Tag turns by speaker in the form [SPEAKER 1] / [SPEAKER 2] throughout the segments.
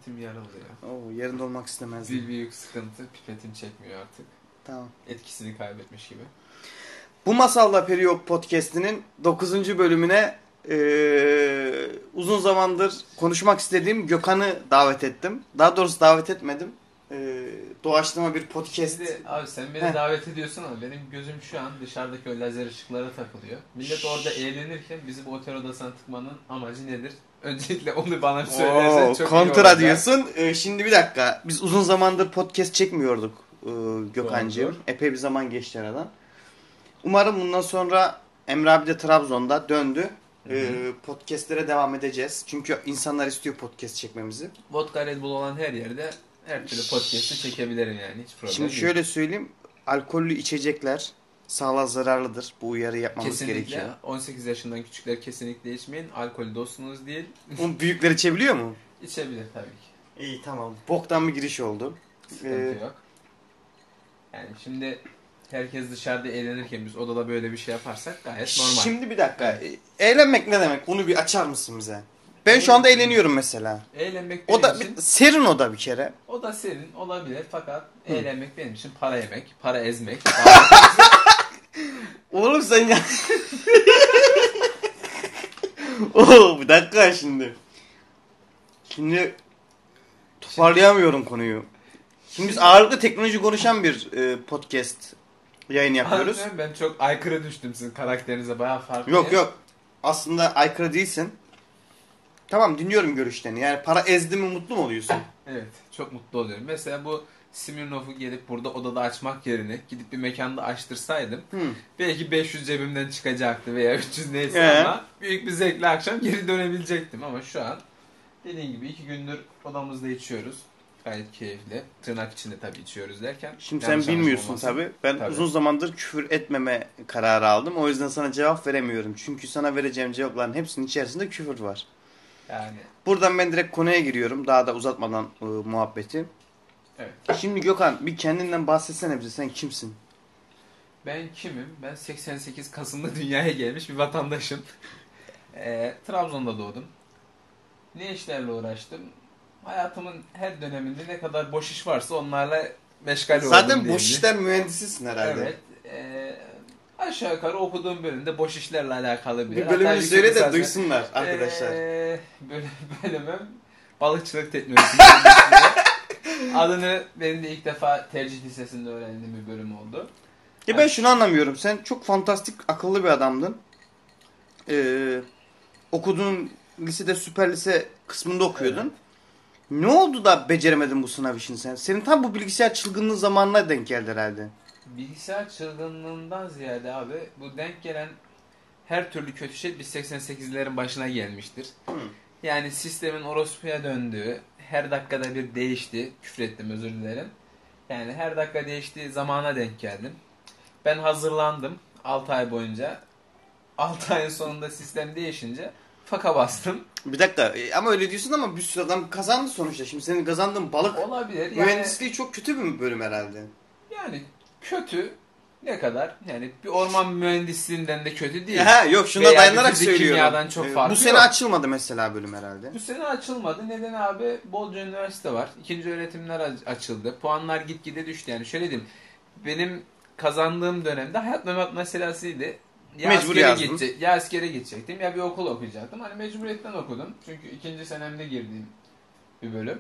[SPEAKER 1] pipetim yarılıyor.
[SPEAKER 2] Oo, yerinde olmak istemezdim.
[SPEAKER 1] Bir büyük sıkıntı, pipetim çekmiyor artık.
[SPEAKER 2] Tamam.
[SPEAKER 1] Etkisini kaybetmiş gibi.
[SPEAKER 2] Bu Masalla Peri Yok podcast'inin 9. bölümüne uzun zamandır konuşmak istediğim Gökhan'ı davet ettim. Daha doğrusu davet etmedim. Doğaçlama bir podcast.
[SPEAKER 1] Şimdi, abi sen beni davet ediyorsun ama benim gözüm şu an dışarıdaki o lazer ışıklara takılıyor. Millet orada eğlenirken bizi bu otel odasına tıkmanın amacı nedir? Öncelikle onu bana bir söylersen çok iyi
[SPEAKER 2] kontra
[SPEAKER 1] olacak.
[SPEAKER 2] diyorsun. Şimdi bir dakika. Biz uzun zamandır podcast çekmiyorduk Gökhan'cığım. Epey bir zaman geçti aradan. Umarım bundan sonra Emre abi de Trabzon'da döndü. Podcastlere devam edeceğiz. Çünkü insanlar istiyor podcast çekmemizi.
[SPEAKER 1] Vodka Red Bull olan her yerde her türlü podcast'ı çekebilirim yani. Hiç problem
[SPEAKER 2] Şimdi
[SPEAKER 1] değil.
[SPEAKER 2] şöyle söyleyeyim. Alkollü içecekler sağlığa zararlıdır. Bu uyarı yapmamız
[SPEAKER 1] kesinlikle,
[SPEAKER 2] gerekiyor.
[SPEAKER 1] 18 yaşından küçükler kesinlikle içmeyin. Alkol dostunuz değil.
[SPEAKER 2] Bunu büyükler içebiliyor mu?
[SPEAKER 1] İçebilir tabii ki.
[SPEAKER 2] İyi, tamam. Boktan bir giriş oldu.
[SPEAKER 1] Sıkıntı yok. Yani şimdi herkes dışarıda eğlenirken biz odada böyle bir şey yaparsak gayet normal.
[SPEAKER 2] Şimdi bir dakika. Eğlenmek ne demek? Onu bir açar mısın bize? Ben şu anda eğleniyorum mesela.
[SPEAKER 1] Eğlenmek benim
[SPEAKER 2] O da
[SPEAKER 1] için...
[SPEAKER 2] serin oda bir kere.
[SPEAKER 1] O da senin olabilir fakat eğlenmek benim için para yemek, para ezmek.
[SPEAKER 2] Oğlum sen ya... Oo, bir dakika şimdi. Şimdi toparlayamıyorum konuyu. Şimdi biz ağırlıklı teknoloji konuşan bir podcast yayın yapıyoruz.
[SPEAKER 1] Ben çok aykırı düştüm sizin karakterinize, bayağı farklı.
[SPEAKER 2] Yok. Aslında aykırı değilsin. Tamam, dinliyorum görüşlerini. Yani para ezdi mi mutlu mu oluyorsun?
[SPEAKER 1] Evet, çok mutlu oluyorum. Mesela bu Smirnoff'u gelip burada odada açmak yerine gidip bir mekanda açtırsaydım belki 500 cebimden çıkacaktı veya 300 neyse ama büyük bir zevkle akşam geri dönebilecektim. Ama şu an dediğim gibi 2 gündür odamızda içiyoruz. Gayet keyifli. Tırnak içinde tabii içiyoruz derken.
[SPEAKER 2] Şimdi sen bilmiyorsun tabii. Ben uzun zamandır küfür etmeme kararı aldım. O yüzden sana cevap veremiyorum. Çünkü sana vereceğim cevapların hepsinin içerisinde küfür var.
[SPEAKER 1] Yani.
[SPEAKER 2] Buradan ben direkt konuya giriyorum. Daha da uzatmadan muhabbeti.
[SPEAKER 1] Evet.
[SPEAKER 2] Şimdi Gökhan, bir kendinden bahsetsene bize. Sen kimsin?
[SPEAKER 1] Ben kimim? Ben 88 Kasım'da dünyaya gelmiş bir vatandaşım. Trabzon'da doğdum. Ne işlerle uğraştım? Hayatımın her döneminde ne kadar boş iş varsa onlarla meşgul oldum.
[SPEAKER 2] Zaten boş işler mühendisisin herhalde.
[SPEAKER 1] Evet. Aşağı yukarı okuduğum bölümde boş işlerle alakalı
[SPEAKER 2] bir bölümünü söyle de duysunlar arkadaşlar.
[SPEAKER 1] Bölümüm balıkçılık teknolojisi. Adını benim de ilk defa tercih lisesinde öğrendiğim bir bölüm oldu.
[SPEAKER 2] Ya ben şunu anlamıyorum. Sen çok fantastik, akıllı bir adamdın. Okuduğun lisede süper lise kısmında okuyordun. Evet. Ne oldu da beceremedin bu sınav işini sen? Senin tam bu bilgisayar çılgınlığı zamanına denk geldi herhalde.
[SPEAKER 1] Bilgisayar çılgınlığından ziyade abi bu denk gelen her türlü kötü şey biz 88'lerin başına gelmiştir. Yani sistemin orospuya döndüğü, her dakikada bir değişti. Küfrettim, özür dilerim. Yani her dakika değiştiği zamana denk geldim. Ben hazırlandım 6 ay boyunca. 6 ayın sonunda sistem değişince faka bastım.
[SPEAKER 2] Bir dakika ama öyle diyorsun ama bir sürü adam kazandı sonuçta. Şimdi senin kazandığın balık
[SPEAKER 1] olabilir.
[SPEAKER 2] Mühendisliği yani, çok kötü bir bölüm herhalde.
[SPEAKER 1] Yani kötü ne kadar? Yani bir orman mühendisliğinden de kötü değil.
[SPEAKER 2] Yok şuna veya dayanarak söylüyorum.
[SPEAKER 1] Kimyadan çok farklı
[SPEAKER 2] bu sene açılmadı mesela bölüm herhalde.
[SPEAKER 1] Bu sene açılmadı. Neden abi? Bolca üniversite var. İkinci öğretimler açıldı. Puanlar gitgide düştü. Yani şöyle diyeyim. Benim kazandığım dönemde hayat memat meselesiydi. Ya askere gidecektim ya bir okul okuyacaktım. Hani mecburiyetten okudum. Çünkü ikinci senemde girdiğim bir bölüm.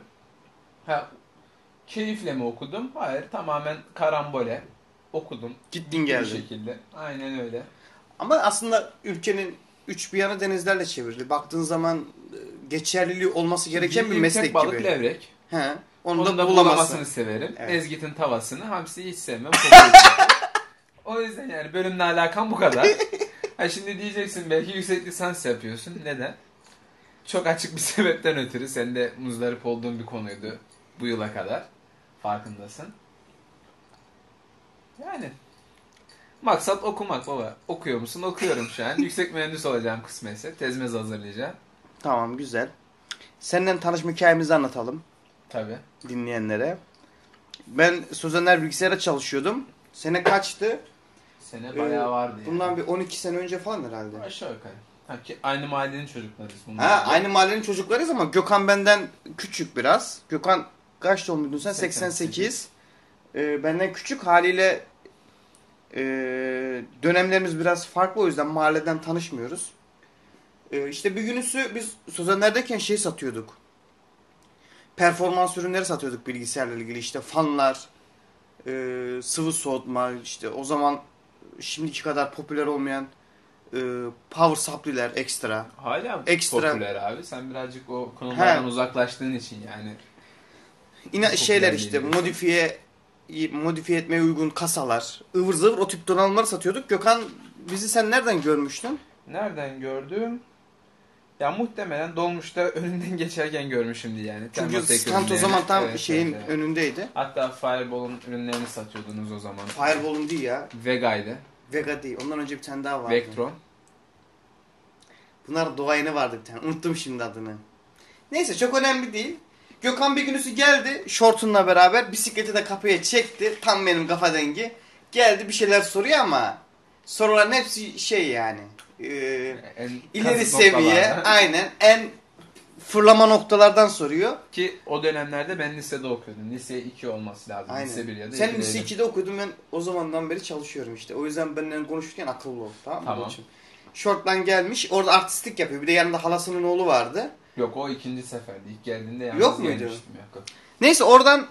[SPEAKER 1] Keyifle mi okudum? Hayır. Tamamen karambole okudum.
[SPEAKER 2] Gittin geldin.
[SPEAKER 1] Bir şekilde. Aynen öyle.
[SPEAKER 2] Ama aslında ülkenin üç bir yanı denizlerle çevrili. Baktığın zaman geçerliliği olması gereken bir meslek gibi.
[SPEAKER 1] Balık levrek.
[SPEAKER 2] Onu
[SPEAKER 1] da bulamasını severim. Evet. Mezgit'in tavasını. Hamsiyi hiç sevmem. O yüzden yani bölümle alakam bu kadar. Şimdi diyeceksin belki yüksek lisans yapıyorsun. Neden? Çok açık bir sebepten ötürü. Sen de muzdarip olduğun bir konuydu bu yıla kadar. Farkındasın. Yani maksat okumak baba. Okuyor musun? Okuyorum şu an. Yüksek mühendis olacağım kısmetse. Tezmez hazırlayacağım.
[SPEAKER 2] Tamam, güzel. Seninle tanışma hikayemizi anlatalım.
[SPEAKER 1] Tabii.
[SPEAKER 2] Dinleyenlere. Ben Sözener Bilgisayar'a çalışıyordum. Sene kaçtı?
[SPEAKER 1] Sene bayağı vardı yani.
[SPEAKER 2] Bundan bir 12 sene önce falan herhalde.
[SPEAKER 1] Aşağı yukarı. Aynı mahallenin çocuklarıyız bunlar.
[SPEAKER 2] Aynı mahallenin çocuklarıyız ama Gökhan benden küçük biraz. Gökhan kaç doğumluydun sen? 88. Benden küçük haliyle dönemlerimiz biraz farklı, o yüzden mahalleden tanışmıyoruz. İşte bir günüsü biz Sözenler'deyken şey satıyorduk. Performans ürünleri satıyorduk bilgisayarla ilgili, işte fanlar, sıvı soğutma, işte o zaman şimdiki kadar popüler olmayan power supply'ler ekstra.
[SPEAKER 1] Hala
[SPEAKER 2] Ekstra
[SPEAKER 1] popüler abi. Sen birazcık o konulardan uzaklaştığın için yani.
[SPEAKER 2] şeyler işte modifiye etmeye uygun kasalar, ıvır zıvır o tip donanımları satıyorduk. Gökhan, bizi sen nereden görmüştün?
[SPEAKER 1] Nereden gördüm? Ya muhtemelen dolmuşta önünden geçerken görmüşümdü yani.
[SPEAKER 2] Çünkü
[SPEAKER 1] Thermaltake
[SPEAKER 2] stand o
[SPEAKER 1] ürünlerini.
[SPEAKER 2] zaman tam
[SPEAKER 1] Evet,
[SPEAKER 2] şeyin
[SPEAKER 1] evet.
[SPEAKER 2] önündeydi.
[SPEAKER 1] Hatta Fireball'un ürünlerini satıyordunuz o zaman.
[SPEAKER 2] Fireball'un değil ya.
[SPEAKER 1] Vega'ydı.
[SPEAKER 2] Vega değil. Ondan önce bir tane daha vardı.
[SPEAKER 1] Vectron.
[SPEAKER 2] Bunlar doğayını vardı bir tane. Unuttum şimdi adını. Neyse, çok önemli değil. Gökhan bir günüsü geldi şortunla beraber, bisikleti de kapıya çekti. Tam benim kafa dengi. Geldi bir şeyler soruyor ama soruların hepsi şey yani. İleri seviye, aynen en fırlama noktalardan soruyor.
[SPEAKER 1] Ki o dönemlerde ben lisede okuyordum. Lise 2 olması lazım.
[SPEAKER 2] Aynen.
[SPEAKER 1] Lise 1 ya da
[SPEAKER 2] Sen
[SPEAKER 1] 2'deydim.
[SPEAKER 2] lise 2'de okudun, ben o zamandan beri çalışıyorum işte. O yüzden benimle konuşurken akıllı ol, tamam mı?
[SPEAKER 1] Tamam.
[SPEAKER 2] Şortlan gelmiş, orada artistlik yapıyor. Bir de yanında halasının oğlu vardı.
[SPEAKER 1] Yok, o ikinci seferdi. İlk geldiğinde yalnız
[SPEAKER 2] Yok muydu?
[SPEAKER 1] gelmiştim. Yok.
[SPEAKER 2] Neyse, oradan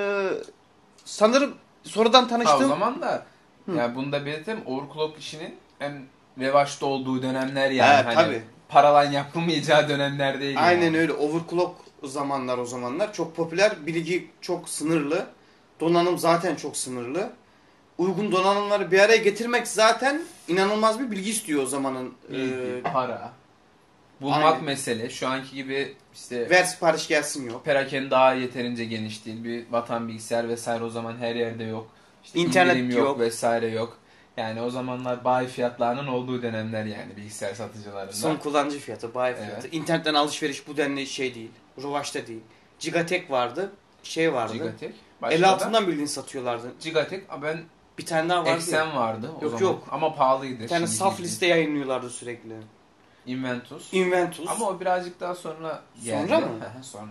[SPEAKER 2] sanırım sonradan
[SPEAKER 1] Ha,
[SPEAKER 2] tanıştım.
[SPEAKER 1] o zaman da yani bunu da belirtelim, overclock işinin en revaçta olduğu dönemler yani.
[SPEAKER 2] Evet,
[SPEAKER 1] hani
[SPEAKER 2] tabii.
[SPEAKER 1] paralan yapılmayacağı dönemler değil.
[SPEAKER 2] Aynen
[SPEAKER 1] yani.
[SPEAKER 2] öyle. Overclock zamanlar o zamanlar. Çok popüler. Bilgi çok sınırlı. Donanım zaten çok sınırlı. Uygun donanımları bir araya getirmek zaten inanılmaz bir bilgi istiyor o zamanın.
[SPEAKER 1] Bilgi, para. Bulmak
[SPEAKER 2] Aynen.
[SPEAKER 1] mesele. Şu anki gibi işte
[SPEAKER 2] Ver sipariş gelsin yok.
[SPEAKER 1] perakende daha yeterince geniş değil. Bir vatan bilgisayar vesaire o zaman her yerde yok. İşte
[SPEAKER 2] İnternet
[SPEAKER 1] indirim
[SPEAKER 2] yok.
[SPEAKER 1] vesaire yok. Yani o zamanlar bayi fiyatlarının olduğu dönemler yani bilgisayar satıcılarında.
[SPEAKER 2] Son kullanıcı fiyatı, bayi fiyatı.
[SPEAKER 1] Evet.
[SPEAKER 2] İnternetten alışveriş bu denli şey değil. Revaçta değil. Gigatek vardı. Şey vardı.
[SPEAKER 1] Gigatek.
[SPEAKER 2] 56'dan bildiğin satıyorlardı.
[SPEAKER 1] Gigatek. Ben
[SPEAKER 2] Bir tane daha vardı.
[SPEAKER 1] Exen vardı o
[SPEAKER 2] Yok,
[SPEAKER 1] zaman.
[SPEAKER 2] yok.
[SPEAKER 1] Ama pahalıydı.
[SPEAKER 2] Bir tane
[SPEAKER 1] şimdiki
[SPEAKER 2] saf
[SPEAKER 1] gibi.
[SPEAKER 2] liste yayınlıyorlardı sürekli.
[SPEAKER 1] Inventus.
[SPEAKER 2] Inventus.
[SPEAKER 1] Ama o birazcık daha sonra geldi.
[SPEAKER 2] Sonra mı?
[SPEAKER 1] sonra.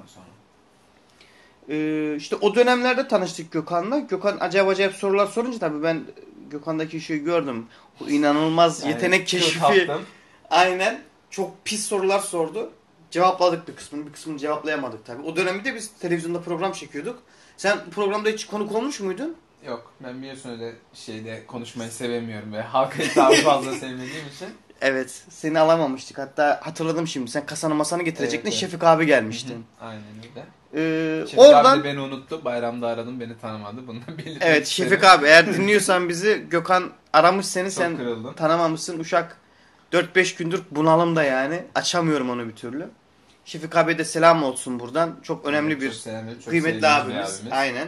[SPEAKER 2] İşte o dönemlerde tanıştık Gökhan'la. Gökhan acayip sorular sorunca tabii ben Gökhan'daki şeyi gördüm. Bu inanılmaz
[SPEAKER 1] Yani
[SPEAKER 2] yetenek keşfi.
[SPEAKER 1] kaptım.
[SPEAKER 2] Aynen. Çok pis sorular sordu. Cevapladık bir kısmını cevaplayamadık tabii. O dönemde biz televizyonda program çekiyorduk. Sen programda hiç konuk olmuş muydun?
[SPEAKER 1] Yok, ben biliyorsun öyle şeyde konuşmayı sevemiyorum ve halka hitabı fazla sevmediğim için.
[SPEAKER 2] Evet. Seni alamamıştık. Hatta hatırladım şimdi. Sen kasanı masanı getirecektin.
[SPEAKER 1] Evet.
[SPEAKER 2] Şefik abi gelmişti.
[SPEAKER 1] Aynen öyle. Şefik
[SPEAKER 2] Oradan
[SPEAKER 1] abi de beni unuttu. Bayramda aradım, beni tanımadı. Bunu da belirtmek
[SPEAKER 2] evet,
[SPEAKER 1] isterim.
[SPEAKER 2] Şefik abi eğer dinliyorsan bizi, Gökhan aramış seni,
[SPEAKER 1] Çok
[SPEAKER 2] sen
[SPEAKER 1] kırıldım.
[SPEAKER 2] tanımamışsın. Uşak 4-5 gündür bunalımda yani. Açamıyorum onu bir türlü. Şefik abiye de selam olsun buradan. Çok önemli
[SPEAKER 1] Evet,
[SPEAKER 2] bir
[SPEAKER 1] çok selamlı, çok
[SPEAKER 2] kıymetli
[SPEAKER 1] sevdiğimiz bir
[SPEAKER 2] abimiz. Aynen.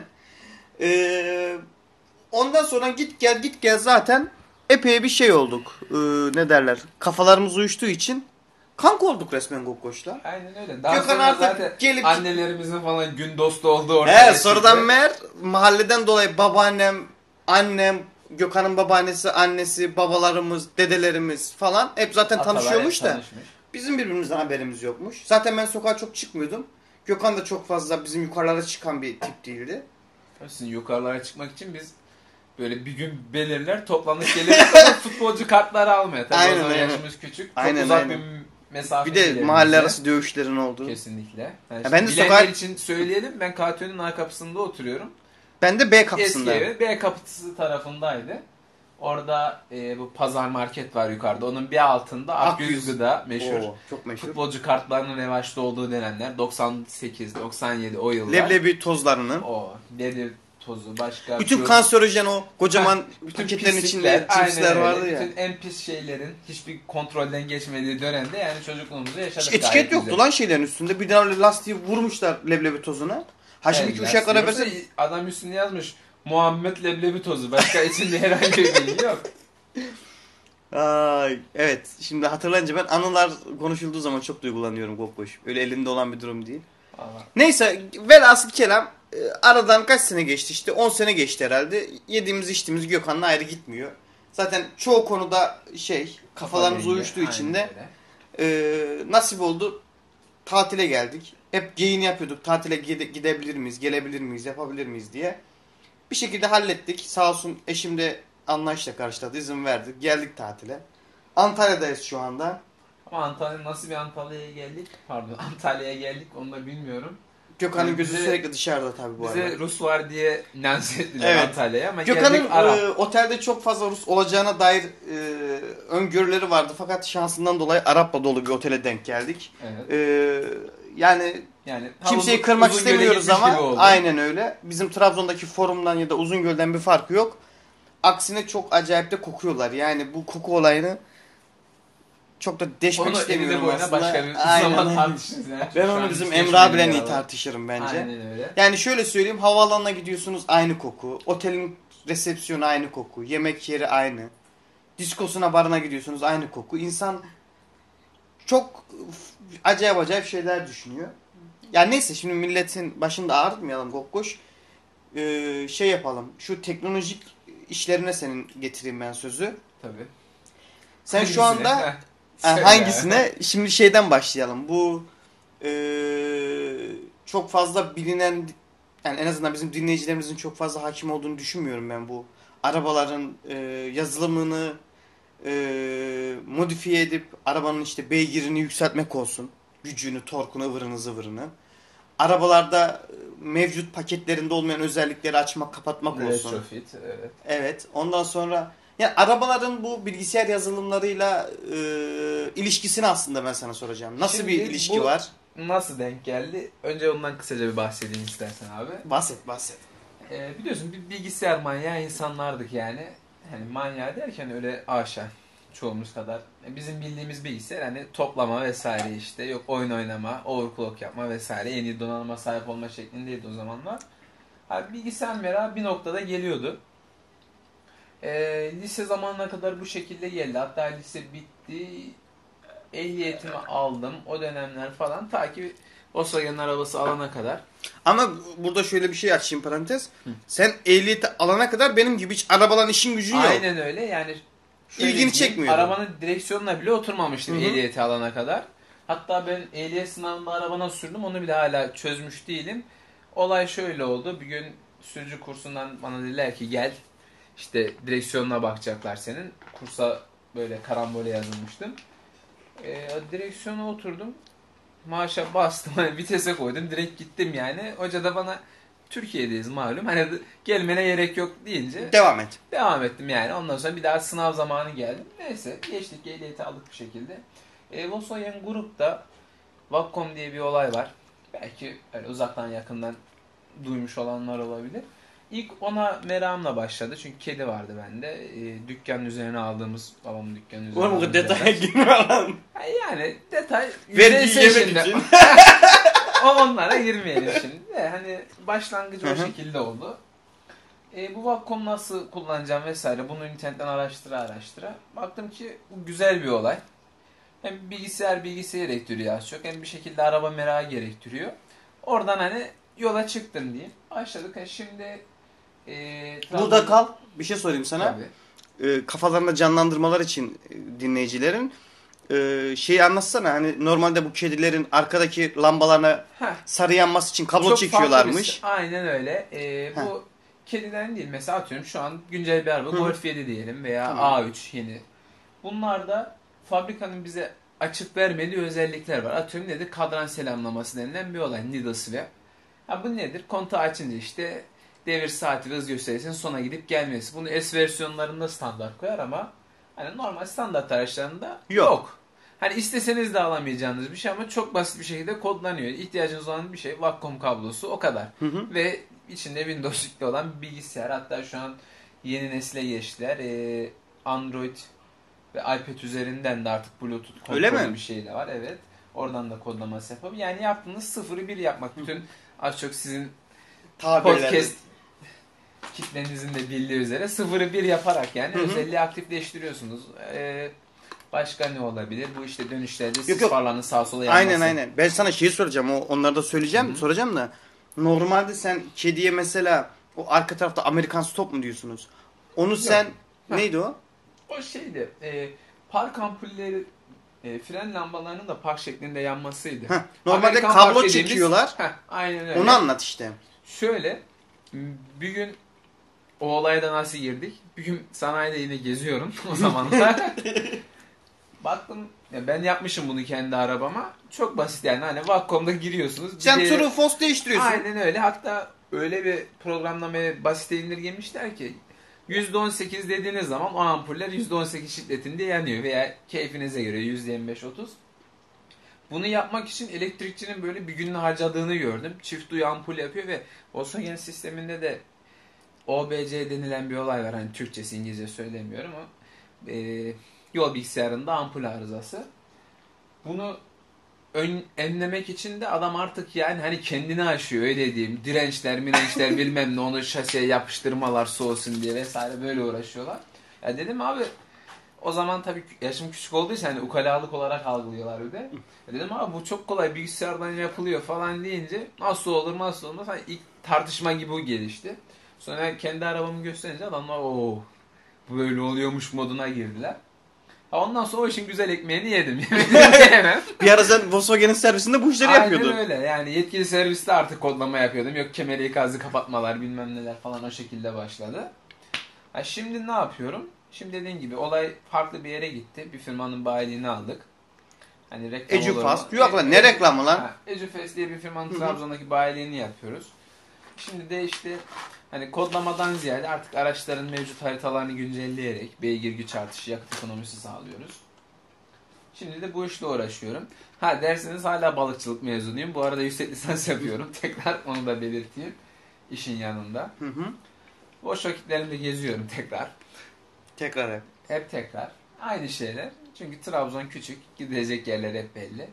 [SPEAKER 2] Ondan sonra git gel zaten epey bir şey olduk. Ne derler? Kafalarımız uyuştuğu için kanka olduk resmen Gokkoş'la.
[SPEAKER 1] Aynen öyle. Daha
[SPEAKER 2] Gökhan
[SPEAKER 1] sonra
[SPEAKER 2] artık
[SPEAKER 1] zaten
[SPEAKER 2] gelip
[SPEAKER 1] annelerimizin falan gün dostu olduğu ortaya çıktı.
[SPEAKER 2] Sonradan meğer mahalleden dolayı babaannem, annem, Gökhan'ın babaannesi, annesi, babalarımız, dedelerimiz falan hep zaten
[SPEAKER 1] Atalar
[SPEAKER 2] tanışıyormuş
[SPEAKER 1] hep
[SPEAKER 2] da
[SPEAKER 1] tanışmış.
[SPEAKER 2] bizim birbirimizden haberimiz yokmuş. Zaten ben sokağa çok çıkmıyordum. Gökhan da çok fazla bizim yukarılara çıkan bir tip değildi.
[SPEAKER 1] Sizin yukarılara çıkmak için biz böyle bir gün belirler toplanıp geliriz ama futbolcu kartları almaya. Tabii
[SPEAKER 2] Aynen,
[SPEAKER 1] o zaman
[SPEAKER 2] aynen.
[SPEAKER 1] yaşımız küçük. Çok
[SPEAKER 2] Aynen,
[SPEAKER 1] uzak
[SPEAKER 2] aynen.
[SPEAKER 1] bir mesafe.
[SPEAKER 2] Bir de
[SPEAKER 1] değil
[SPEAKER 2] mahalle
[SPEAKER 1] elimize.
[SPEAKER 2] arası dövüşlerin olduğu.
[SPEAKER 1] Kesinlikle. Yani
[SPEAKER 2] Ya ben de
[SPEAKER 1] bilenler için söyleyelim. Ben KTÜ'nün A kapısında oturuyorum.
[SPEAKER 2] Ben de B
[SPEAKER 1] Eski
[SPEAKER 2] kapısında.
[SPEAKER 1] evi B kapısı tarafındaydı. Orada bu pazar market var yukarıda. Onun bir altında Akgüz Gıda meşhur.
[SPEAKER 2] Oo, çok meşhur.
[SPEAKER 1] Futbolcu kartlarının revaçta olduğu dönemler. 98, 97 o yıllar.
[SPEAKER 2] Leblebi tozlarının.
[SPEAKER 1] O leblebi tozu başka.
[SPEAKER 2] Bütün kanserojen o kocaman
[SPEAKER 1] bütün
[SPEAKER 2] paketlerin
[SPEAKER 1] pislikler,
[SPEAKER 2] içinde cipsler
[SPEAKER 1] aynen öyle.
[SPEAKER 2] vardı ya.
[SPEAKER 1] Bütün en pis şeylerin hiçbir kontrolden geçmediği dönemde yani çocukluğumuzu yaşadık.
[SPEAKER 2] Hiç etiket
[SPEAKER 1] gayet
[SPEAKER 2] yoktu
[SPEAKER 1] güzel.
[SPEAKER 2] lan şeylerin üstünde. Bir tane lastiği vurmuşlar leblebi tozuna. Ha şimdiki
[SPEAKER 1] Evet,
[SPEAKER 2] uşaklara
[SPEAKER 1] yoksa
[SPEAKER 2] versen
[SPEAKER 1] adam üstünde yazmış Muhammed leblebi tozu. Başka içinde herhangi bir bilgi yok.
[SPEAKER 2] Ay, evet. Şimdi hatırlayınca ben anılar konuşulduğu zaman çok duygulanıyorum Gokkoş. Öyle elimde olan bir durum değil.
[SPEAKER 1] Vallahi.
[SPEAKER 2] Neyse velhasıl kelam aradan kaç sene geçti işte 10 sene geçti herhalde. Yediğimiz içtiğimiz Gökhan'la ayrı gitmiyor. Zaten çoğu konuda kafalarımız
[SPEAKER 1] Kafa
[SPEAKER 2] uyuştuğu
[SPEAKER 1] dengi,
[SPEAKER 2] için
[SPEAKER 1] aynen
[SPEAKER 2] de nasip oldu tatile geldik. hep geyini yapıyorduk. Tatile gidebilir miyiz, gelebilir miyiz, yapabilir miyiz diye. Bir şekilde hallettik. Sağ olsun eşim de anlayışla karşıladı, izin verdik. Geldik tatile. Antalya'dayız şu anda.
[SPEAKER 1] Ama Antalya nasıl bir Antalya'ya geldik? Pardon, Antalya'ya geldik onu da bilmiyorum.
[SPEAKER 2] Gökhan'ın
[SPEAKER 1] Yani
[SPEAKER 2] gözü sürekli dışarıda tabii bu arada.
[SPEAKER 1] Bize Rus var diye lanse ettiler
[SPEAKER 2] Evet.
[SPEAKER 1] Antalya'ya ama
[SPEAKER 2] Gökhan'ın otelde çok fazla Rus olacağına dair öngörüleri vardı. Fakat şansından dolayı Arap'la dolu bir otele denk geldik.
[SPEAKER 1] Evet.
[SPEAKER 2] Yani kimseyi kırmak istemiyoruz ama aynen öyle. Bizim Trabzon'daki Forum'dan ya da Uzungöl'den bir farkı yok. Aksine çok acayip de kokuyorlar. Yani bu koku olayını çok da deşmek istemiyorum aslında.
[SPEAKER 1] Başka bir zaman tartışırız yani.
[SPEAKER 2] Ben onu bizim Emre abiyle iyi tartışırım bence.
[SPEAKER 1] Aynen öyle.
[SPEAKER 2] Yani şöyle söyleyeyim, havaalanına gidiyorsunuz aynı koku. Otelin resepsiyonu aynı koku. Yemek yeri aynı. Diskosuna, barına gidiyorsunuz aynı koku. İnsan çok acayip şeyler düşünüyor. Yani neyse, şimdi milletin başında ağrıtmayalım Gokkoş. Şey yapalım. Şu teknolojik işlerine senin getireyim ben sözü.
[SPEAKER 1] Tabii.
[SPEAKER 2] Sen
[SPEAKER 1] Hangisine?
[SPEAKER 2] şu anda hangisine? Şimdi şeyden başlayalım. Bu çok fazla bilinen, yani en azından bizim dinleyicilerimizin çok fazla hakim olduğunu düşünmüyorum ben bu. Arabaların yazılımını modifiye edip arabanın işte beygirini yükseltmek olsun. Gücünü, torkunu, ıvırını zıvırını. Arabalarda mevcut paketlerinde olmayan özellikleri açmak, kapatmak olsun.
[SPEAKER 1] Retrofit, evet.
[SPEAKER 2] Evet. Ondan sonra yani arabaların bu bilgisayar yazılımlarıyla ilişkisini aslında ben sana soracağım. Nasıl
[SPEAKER 1] Şimdi
[SPEAKER 2] bir ilişki var?
[SPEAKER 1] Nasıl denk geldi? Önce ondan kısaca bir bahsedeyim istersen abi.
[SPEAKER 2] Bahset.
[SPEAKER 1] Biliyorsun bir bilgisayar manyağı insanlardık yani. Hani manyağı derken öyle aşağı çoğumuz kadar. Bizim bildiğimiz bilgisayar hani toplama vesaire işte. Yok oyun oynama, overclock yapma vesaire. Yeni donanıma sahip olma şeklindeydi o zamanlar. Abi bilgisayar merakı bir noktada geliyordu. Lise zamanına kadar bu şekilde geldi. Hatta lise bitti. Ehliyetimi aldım. O dönemler falan ta ki Volkswagen arabası alana kadar.
[SPEAKER 2] Ama burada şöyle bir şey açayım parantez. Sen ehliyeti alana kadar benim gibi hiç arabalan işin gücün yok.
[SPEAKER 1] Aynen öyle. Yani
[SPEAKER 2] İlgini çekmiyor.
[SPEAKER 1] Arabanın direksiyonuna bile oturmamıştım ehliyeti alana kadar. Hatta ben ehliyet sınavında arabana sürdüm. Onu bile hala çözmüş değilim. Olay şöyle oldu. Bir gün sürücü kursundan bana dediler ki gel. İşte direksiyonuna bakacaklar senin. Kursa böyle karambole yazılmıştım. Direksiyona oturdum. Marşa bastım. Hani vitese koydum. Direkt gittim yani. Hoca da bana Türkiye'deyiz malum. Hani gelmene gerek yok deyince. Devam ettim yani. Ondan sonra bir daha sınav zamanı geldi. Neyse geçtik. Ehliyeti aldık bir şekilde. Volkswagen Group'ta Wacom diye bir olay var. Belki öyle uzaktan yakından duymuş olanlar olabilir. İlk ona merakımla başladı. Çünkü kedi vardı bende. Dükkanın üzerine aldığımız, babamın dükkanının üzerine aldığımız.
[SPEAKER 2] Oğlum detaya girme lan.
[SPEAKER 1] Yani detay.
[SPEAKER 2] Vergi yemek için.
[SPEAKER 1] Onlara girmeyelim şimdi. Hani başlangıcı o şekilde oldu. Bu Wacom nasıl kullanacağım vesaire. Bunu internetten araştıra. Baktım ki bu güzel bir olay. Hem bilgisayar gerektiriyor az çok. Hem bir şekilde araba merakı gerektiriyor. Oradan hani yola çıktım diyeyim. Başladık. Şimdi
[SPEAKER 2] burada kal. Bir şey sorayım sana. Kafalarında canlandırmalar için dinleyicilerin şeyi anlatsana. Hani normalde bu kedilerin arkadaki lambalarına sarı yanması için kablo çok çekiyorlarmış.
[SPEAKER 1] Aynen öyle. Bu kedilerin değil. Mesela atıyorum şu an güncel bir araba Golf 7 diyelim veya A3 yeni. Bunlarda fabrikanın bize açık vermediği özellikler var. Atıyorum nedir? Kadran selamlaması denilen bir olay. Needle swap. Bu nedir? Kontağı açınca işte devir saati ve hız gösterisinin sona gidip gelmesi. Bunu S versiyonlarında standart koyar ama hani normal standart araçlarında yok. Hani isteseniz de alamayacağınız bir şey ama çok basit bir şekilde kodlanıyor. İhtiyacınız olan bir şey Wacom kablosu o kadar. Ve içinde Windows yüklü olan bir bilgisayar. Hatta şu an yeni nesile geçtiler. Android ve iPad üzerinden de artık Bluetooth kontrolü bir şey de var. Evet. Oradan da kodlaması yapabilir. Yani yaptığınız 0'ı 1 yapmak. Bütün az çok sizin podcast kitlenizin de bildiği üzere 0'ı 1 yaparak yani özelliği aktifleştiriyorsunuz. Başka ne olabilir? Bu işte dönüşlerde sis farlarının sağa sola yanması.
[SPEAKER 2] Aynen. Ben sana şeyi soracağım. Onları da soracağım da. Normalde sen kediye mesela o arka tarafta Amerikan stop mu diyorsunuz? Onu sen neydi o?
[SPEAKER 1] O şeydi. Park ampulleri fren lambalarının da park şeklinde yanmasıydı.
[SPEAKER 2] Normalde
[SPEAKER 1] Amerikan
[SPEAKER 2] kablo
[SPEAKER 1] park dediğimiz-
[SPEAKER 2] çekiyorlar.
[SPEAKER 1] Aynen öyle.
[SPEAKER 2] Onu anlat işte.
[SPEAKER 1] Şöyle bir gün o olaya da nasıl girdik? Bir gün sanayide yine geziyorum o zamanlar. Baktım ya ben yapmışım bunu kendi arabama. Çok basit yani hani Wacom'da giriyorsunuz.
[SPEAKER 2] Sen
[SPEAKER 1] Bir
[SPEAKER 2] True Force değiştiriyorsun.
[SPEAKER 1] Aynen öyle. Hatta öyle bir programlamayı basite indirgemişler ki %18 dediğiniz zaman o ampuller %18 şiddetinde yanıyor veya keyfinize göre %25-30. Bunu yapmak için elektrikçinin böyle bir gününü harcadığını gördüm. Çift duyu ampul yapıyor ve Volkswagen sisteminde de OBC denilen bir olay var. Hani Türkçesi İngilizce söylemiyorum ama yol bilgisayarında ampul arızası. Bunu önlemek için de adam artık yani hani kendini aşıyor öyle diyeyim. Dirençler bilmem ne onu şasiye yapıştırmalar soğusun diye vesaire böyle uğraşıyorlar. Ya dedim abi o zaman tabii yaşım küçük olduğu için hani ukalalık olarak algılıyorlar bir de. Ya dedim abi bu çok kolay bilgisayardan yapılıyor falan deyince nasıl olur nasıl olmaz. Hani ilk tartışma gibi bu gelişti. Sonra kendi arabamı gösterince adamlar o bu böyle oluyormuş moduna girdiler. Ondan sonra o işin güzel ekmeğini yedim. Yemem.
[SPEAKER 2] Bir ara sen Volkswagen'in servisinde bu işleri yapıyordun.
[SPEAKER 1] Aynen öyle. Yani yetkili serviste artık kodlama yapıyordum. Yok kemeri ikazı kapatmalar bilmem neler falan o şekilde başladı. Şimdi ne yapıyorum? Şimdi dediğim gibi olay farklı bir yere gitti. Bir firmanın bayiliğini aldık. Hani reklam olur mu?
[SPEAKER 2] Ecufast. Yok lan ne reklamı lan?
[SPEAKER 1] Ecufast diye bir firmanın Trabzon'daki bayiliğini yapıyoruz. Şimdi de işte hani kodlamadan ziyade artık araçların mevcut haritalarını güncelleyerek beygir güç artışı, yakıt ekonomisi sağlıyoruz. Şimdi de bu işle uğraşıyorum. Derseniz hala balıkçılık mezunuyum. Bu arada yüksek lisans yapıyorum. Tekrar onu da belirteyim. İşin yanında. Boş vakitlerimde geziyorum tekrar.
[SPEAKER 2] Tekrar hep.
[SPEAKER 1] Hep tekrar. Aynı şeyler. Çünkü Trabzon küçük. Gidecek yerler hep belli.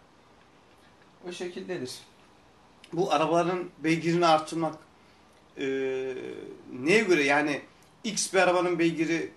[SPEAKER 1] O şekildedir.
[SPEAKER 2] Bu arabaların beygirini artırmak neye göre yani X bir arabanın beygiri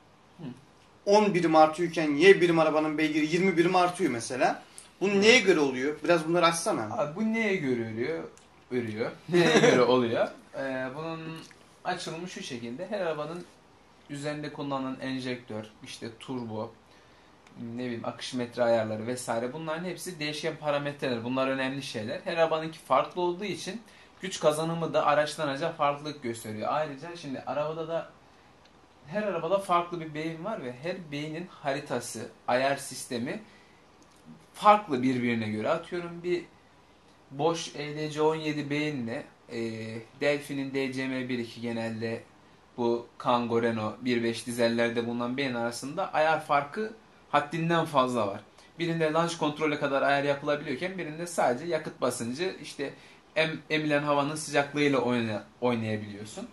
[SPEAKER 2] 10 birim artıyorken Y birim arabanın beygiri 20 birim artıyor mesela. Bu neye göre oluyor? Biraz bunları açsana.
[SPEAKER 1] Abi bu neye göre örüyor? Neye göre oluyor? Bunun açılımı şu şekilde. Her arabanın üzerinde kullanılan enjektör, işte turbo, ne bileyim akış metre ayarları vesaire bunların hepsi değişken parametreler. Bunlar önemli şeyler. Her arabanınki farklı olduğu için güç kazanımı da araçtan araca farklılık gösteriyor. Ayrıca şimdi arabada da her arabada farklı bir beyin var ve her beynin haritası, ayar sistemi farklı birbirine göre. Atıyorum bir Bosch EDC17 beyinle Delphi'nin DCM1.2 genelde bu Kangoo, Renault 1.5 dizellerde bulunan beyin arasında ayar farkı haddinden fazla var. Birinde launch kontrole kadar ayar yapılabiliyorken birinde sadece yakıt basıncı işte emilen havanın sıcaklığıyla oynayabiliyorsun.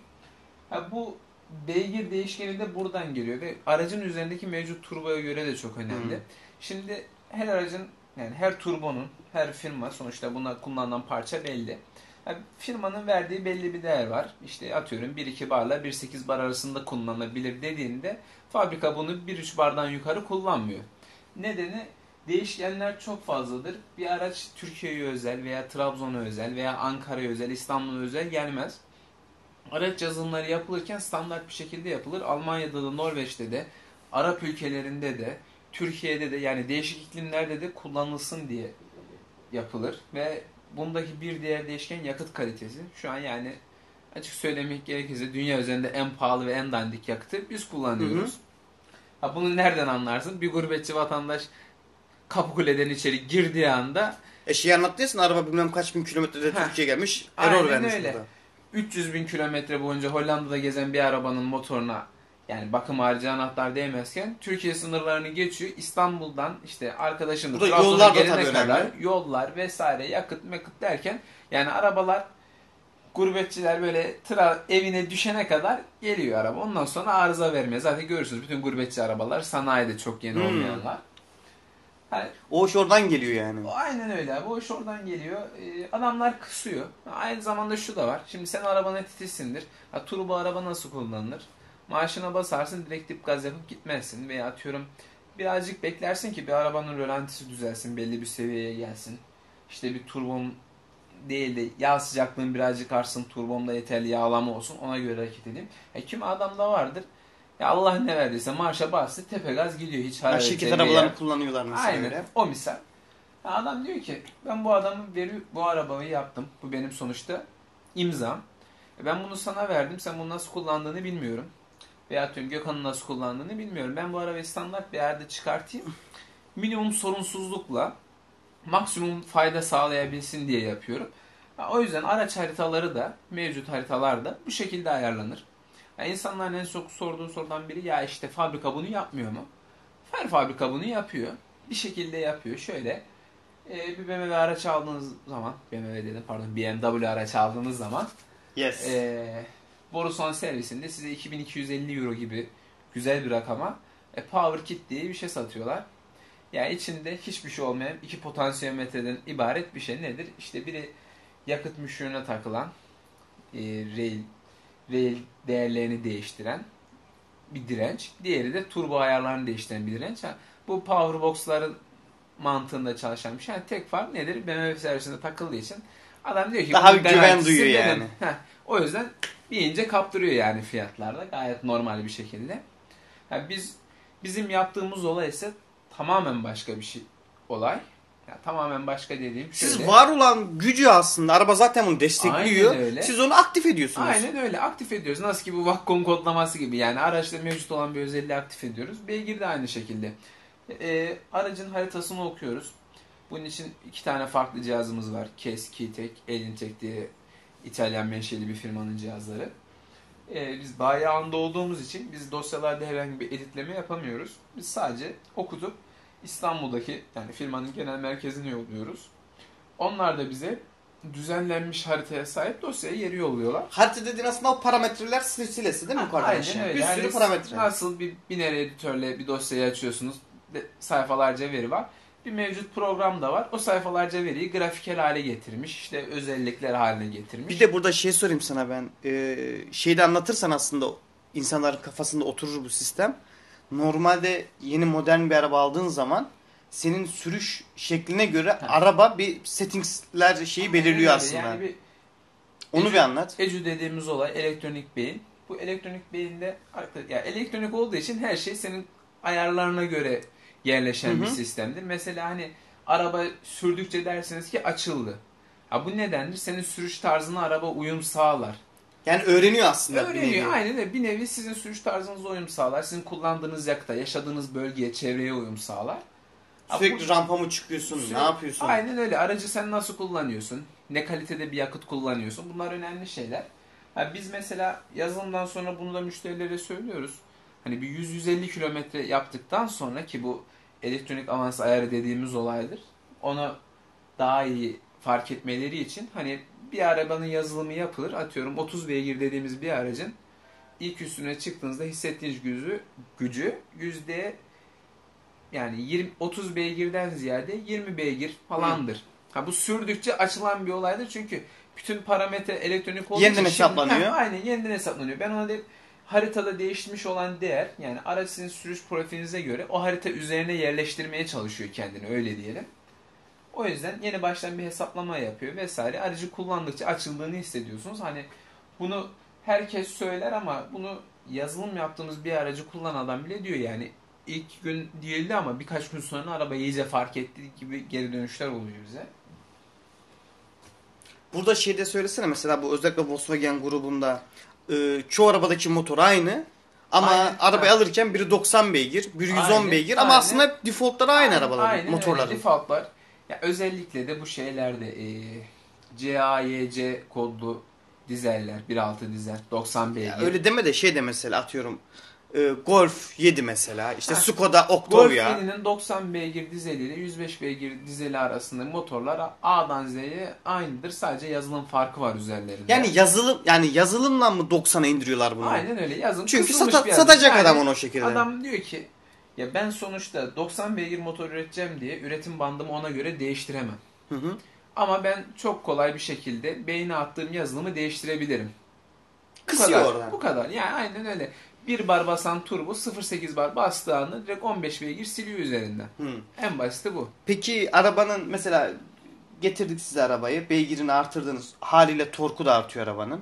[SPEAKER 1] Bu beygir değişkeni de buradan geliyor ve aracın üzerindeki mevcut turboya göre de çok önemli. Şimdi her aracın yani her turbonun, her firma sonuçta buna kullanılan parça belli. Firmanın verdiği belli bir değer var. İşte atıyorum 1-2 barla 1-8 bar arasında kullanılabilir dediğinde fabrika bunu 1-3 bardan yukarı kullanmıyor. Nedeni değişkenler çok fazladır. Bir araç Türkiye'ye özel veya Trabzon'a özel veya Ankara'ya özel, İstanbul'a özel gelmez. Araç yazılımları yapılırken standart bir şekilde yapılır. Almanya'da da, Norveç'te de, Arap ülkelerinde de, Türkiye'de de yani değişik iklimlerde de kullanılsın diye yapılır. Ve bundaki bir diğer değişken yakıt kalitesi. Şu an yani açık söylemek gerekirse dünya üzerinde en pahalı ve en dandik yakıtı biz kullanıyoruz. Bunu nereden anlarsın? Bir gurbetçi vatandaş Kapıkule'den içeri girdiği anda
[SPEAKER 2] Anlattıysan araba bilmem kaç bin kilometrede Türkiye'ye gelmiş. Error vermiş
[SPEAKER 1] öyle.
[SPEAKER 2] burada.
[SPEAKER 1] 300 bin kilometre boyunca Hollanda'da gezen bir arabanın motoruna yani bakım harici anahtar değmezken Türkiye sınırlarını geçiyor. İstanbul'dan işte arkadaşının Trabzon'a gelene kadar yollar vesaire yakıt mekıt derken yani arabalar gurbetçiler böyle evine düşene kadar geliyor araba. Ondan sonra arıza vermeye. Zaten görürsünüz bütün gurbetçi arabalar sanayide çok yeni olmayanlar.
[SPEAKER 2] O iş oradan geliyor yani.
[SPEAKER 1] Aynen öyle abi. O iş oradan geliyor. Adamlar kısıyor. Aynı zamanda şu da var. Şimdi sen arabana titizsindir. Turbo araba nasıl kullanılır? Maaşına basarsın direkt dip gaz yapıp gitmezsin. Veya atıyorum birazcık beklersin ki bir arabanın rölantisi düzelsin. Belli bir seviyeye gelsin. İşte bir turbom değil de yağ sıcaklığın birazcık artsın. Turbomda yeterli yağlama olsun. Ona göre hareket edeyim. Kimi adamda vardır. Ya Allah ne verdiyse marşa bastı, tepe gaz gidiyor. Hiç
[SPEAKER 2] Ha, şirket arabalarını kullanıyorlar mesela.
[SPEAKER 1] Aynen
[SPEAKER 2] öyle.
[SPEAKER 1] o misal. Ya adam diyor ki ben bu adamı bu arabayı yaptım. Bu benim sonuçta imzam. Ben bunu sana verdim. Sen bunu nasıl kullandığını bilmiyorum. Veya atıyorum Gökhan'ın nasıl kullandığını bilmiyorum. Ben bu arabayı standart bir yerde çıkartayım. Minimum sorunsuzlukla maksimum fayda sağlayabilsin diye yapıyorum. O yüzden araç haritaları da, mevcut haritalar da bu şekilde ayarlanır. Yani insanların en çok sorduğu sorudan biri ya işte fabrika bunu yapmıyor mu? Her fabrika bunu yapıyor. Bir şekilde yapıyor. Şöyle bir BMW araç aldığınız zaman, BMW dedim pardon, BMW araç aldığınız zaman
[SPEAKER 2] Yes.
[SPEAKER 1] Borusan servisinde size 2250 euro gibi güzel bir rakama Power Kit diye bir şey satıyorlar. Yani içinde hiçbir şey olmayan iki potansiyometreden ibaret bir şey nedir? İşte biri yakıt müşürüne takılan rail değerlerini değiştiren bir direnç. Diğeri de turbo ayarlarını değiştiren bir direnç. Bu Powerbox'ların mantığında çalışan bir şey. Yani tek fark nedir? BMW servisinde takıldığı için adam diyor ki
[SPEAKER 2] daha bir güven duyuyor
[SPEAKER 1] benim.
[SPEAKER 2] yani.
[SPEAKER 1] O yüzden bir ince kaptırıyor yani fiyatlarda. Gayet normal bir şekilde. Yani bizim yaptığımız olay ise tamamen başka bir şey olay. Yani tamamen başka dediğim şöyle.
[SPEAKER 2] Siz var olan gücü aslında araba zaten bunu destekliyor. Siz onu aktif ediyorsunuz.
[SPEAKER 1] Aynen öyle. Aktif ediyoruz. Nasıl ki bu Vakkon kodlaması gibi. Yani araçta mevcut olan bir özelliği aktif ediyoruz. Beygir de aynı şekilde. Aracın haritasını okuyoruz. Bunun için iki tane farklı cihazımız var. KES, Keytech, Elintech diye İtalyan menşeli bir firmanın cihazları. Biz bayağında olduğumuz için biz dosyalarda herhangi bir editleme yapamıyoruz. Biz sadece okutup İstanbul'daki yani firmanın genel merkezine yolluyoruz. Onlar da bize düzenlenmiş haritaya sahip dosyayı geri yolluyorlar.
[SPEAKER 2] Harita dediğin aslında o parametreler silsilesi değil mi?
[SPEAKER 1] Aynen öyle.
[SPEAKER 2] Bir sürü parametre.
[SPEAKER 1] Nasıl bir binary editörle bir dosyayı açıyorsunuz. Sayfalarca veri var. Bir mevcut program da var. O sayfalarca veriyi grafikel hale getirmiş. İşte özellikler haline getirmiş.
[SPEAKER 2] Bir de burada şey sorayım sana ben. Şeyde anlatırsan aslında insanların kafasında oturur bu sistem. Normalde yeni modern bir araba aldığın zaman senin sürüş şekline göre araba bir settingsler şeyi belirliyor aslında. Yani onu bir anlat.
[SPEAKER 1] ECU dediğimiz olay elektronik beyin. Bu elektronik beyinde yani elektronik olduğu için her şey senin ayarlarına göre yerleşen bir sistemdir. Mesela hani araba sürdükçe dersiniz ki açıldı. Ha bu nedendir? Senin sürüş tarzına araba uyum sağlar.
[SPEAKER 2] Yani öğreniyor aslında.
[SPEAKER 1] Öğreniyor aynen öyle. Bir nevi sizin sürüş tarzınıza uyum sağlar. Sizin kullandığınız yakıta, yaşadığınız bölgeye, çevreye uyum sağlar.
[SPEAKER 2] Sürekli rampa mı çıkıyorsun? Ne yapıyorsun?
[SPEAKER 1] Aynen öyle. Aracı sen nasıl kullanıyorsun? Ne kalitede bir yakıt kullanıyorsun? Bunlar önemli şeyler. Biz mesela yazılımdan sonra bunu da müşterilere söylüyoruz. Hani bir 100-150 kilometre yaptıktan sonra ki bu elektronik avans ayarı dediğimiz olaydır. Onu daha iyi fark etmeleri için hani bir arabanın yazılımı yapılır. Atıyorum 30 beygir dediğimiz bir aracın ilk üstüne çıktığınızda hissettiğiniz gücü yüzde yani 30 beygirden ziyade 20 beygir falandır. Bu sürdükçe açılan bir olaydır. Çünkü bütün parametre elektronik olduğu
[SPEAKER 2] yeniden hesaplanıyor.
[SPEAKER 1] Aynen yeniden hesaplanıyor. Ben ona haritada değişmiş olan değer yani araç sizin sürüş profilinize göre o harita üzerine yerleştirmeye çalışıyor kendini öyle diyelim. O yüzden yeni baştan bir hesaplama yapıyor vesaire. Aracı kullandıkça açıldığını hissediyorsunuz. Hani bunu herkes söyler ama bunu yazılım yaptığımız bir aracı kullanan adam bile diyor yani ilk gün değildi ama birkaç gün sonra arabayı iyice fark ettiği gibi geri dönüşler oluyor bize.
[SPEAKER 2] Burada şeyde söylesene mesela bu özellikle Volkswagen grubunda çoğu arabadaki motor aynı ama arabayı alırken biri 90 beygir, biri 110 beygir ama aslında hep defaultları aynı arabaların, motorların.
[SPEAKER 1] Aynen defaultlar. Ya özellikle de bu şeylerde CAYC kodlu dizeller, 1.6 dizel, 90 beygir.
[SPEAKER 2] Ya öyle deme de şey de mesela atıyorum Golf 7 mesela işte Skoda Octavia.
[SPEAKER 1] Golf 7'nin 90 beygir dizeliyle 105 beygir dizeli arasında motorlar A'dan Z'ye aynıdır. Sadece yazılım farkı var üzerlerinde.
[SPEAKER 2] Yani yazılımla mı 90'a indiriyorlar bunu?
[SPEAKER 1] Aynen öyle. Yazılım
[SPEAKER 2] çünkü satacak adam onu o şekilde.
[SPEAKER 1] Adam diyor ki ya ben sonuçta 90 beygir motor üreteceğim diye üretim bandımı ona göre değiştiremem. Ama ben çok kolay bir şekilde beyne attığım yazılımı değiştirebilirim.
[SPEAKER 2] Kısıyor oradan.
[SPEAKER 1] Bu kadar. Yani aynen öyle. 1 bar basan turbo 0.8 bar bastığı anda direkt 15 beygir siliyor üzerinden. En basiti bu.
[SPEAKER 2] Peki arabanın mesela getirdik size arabayı. Beygirini artırdınız. Haliyle torku da artıyor arabanın.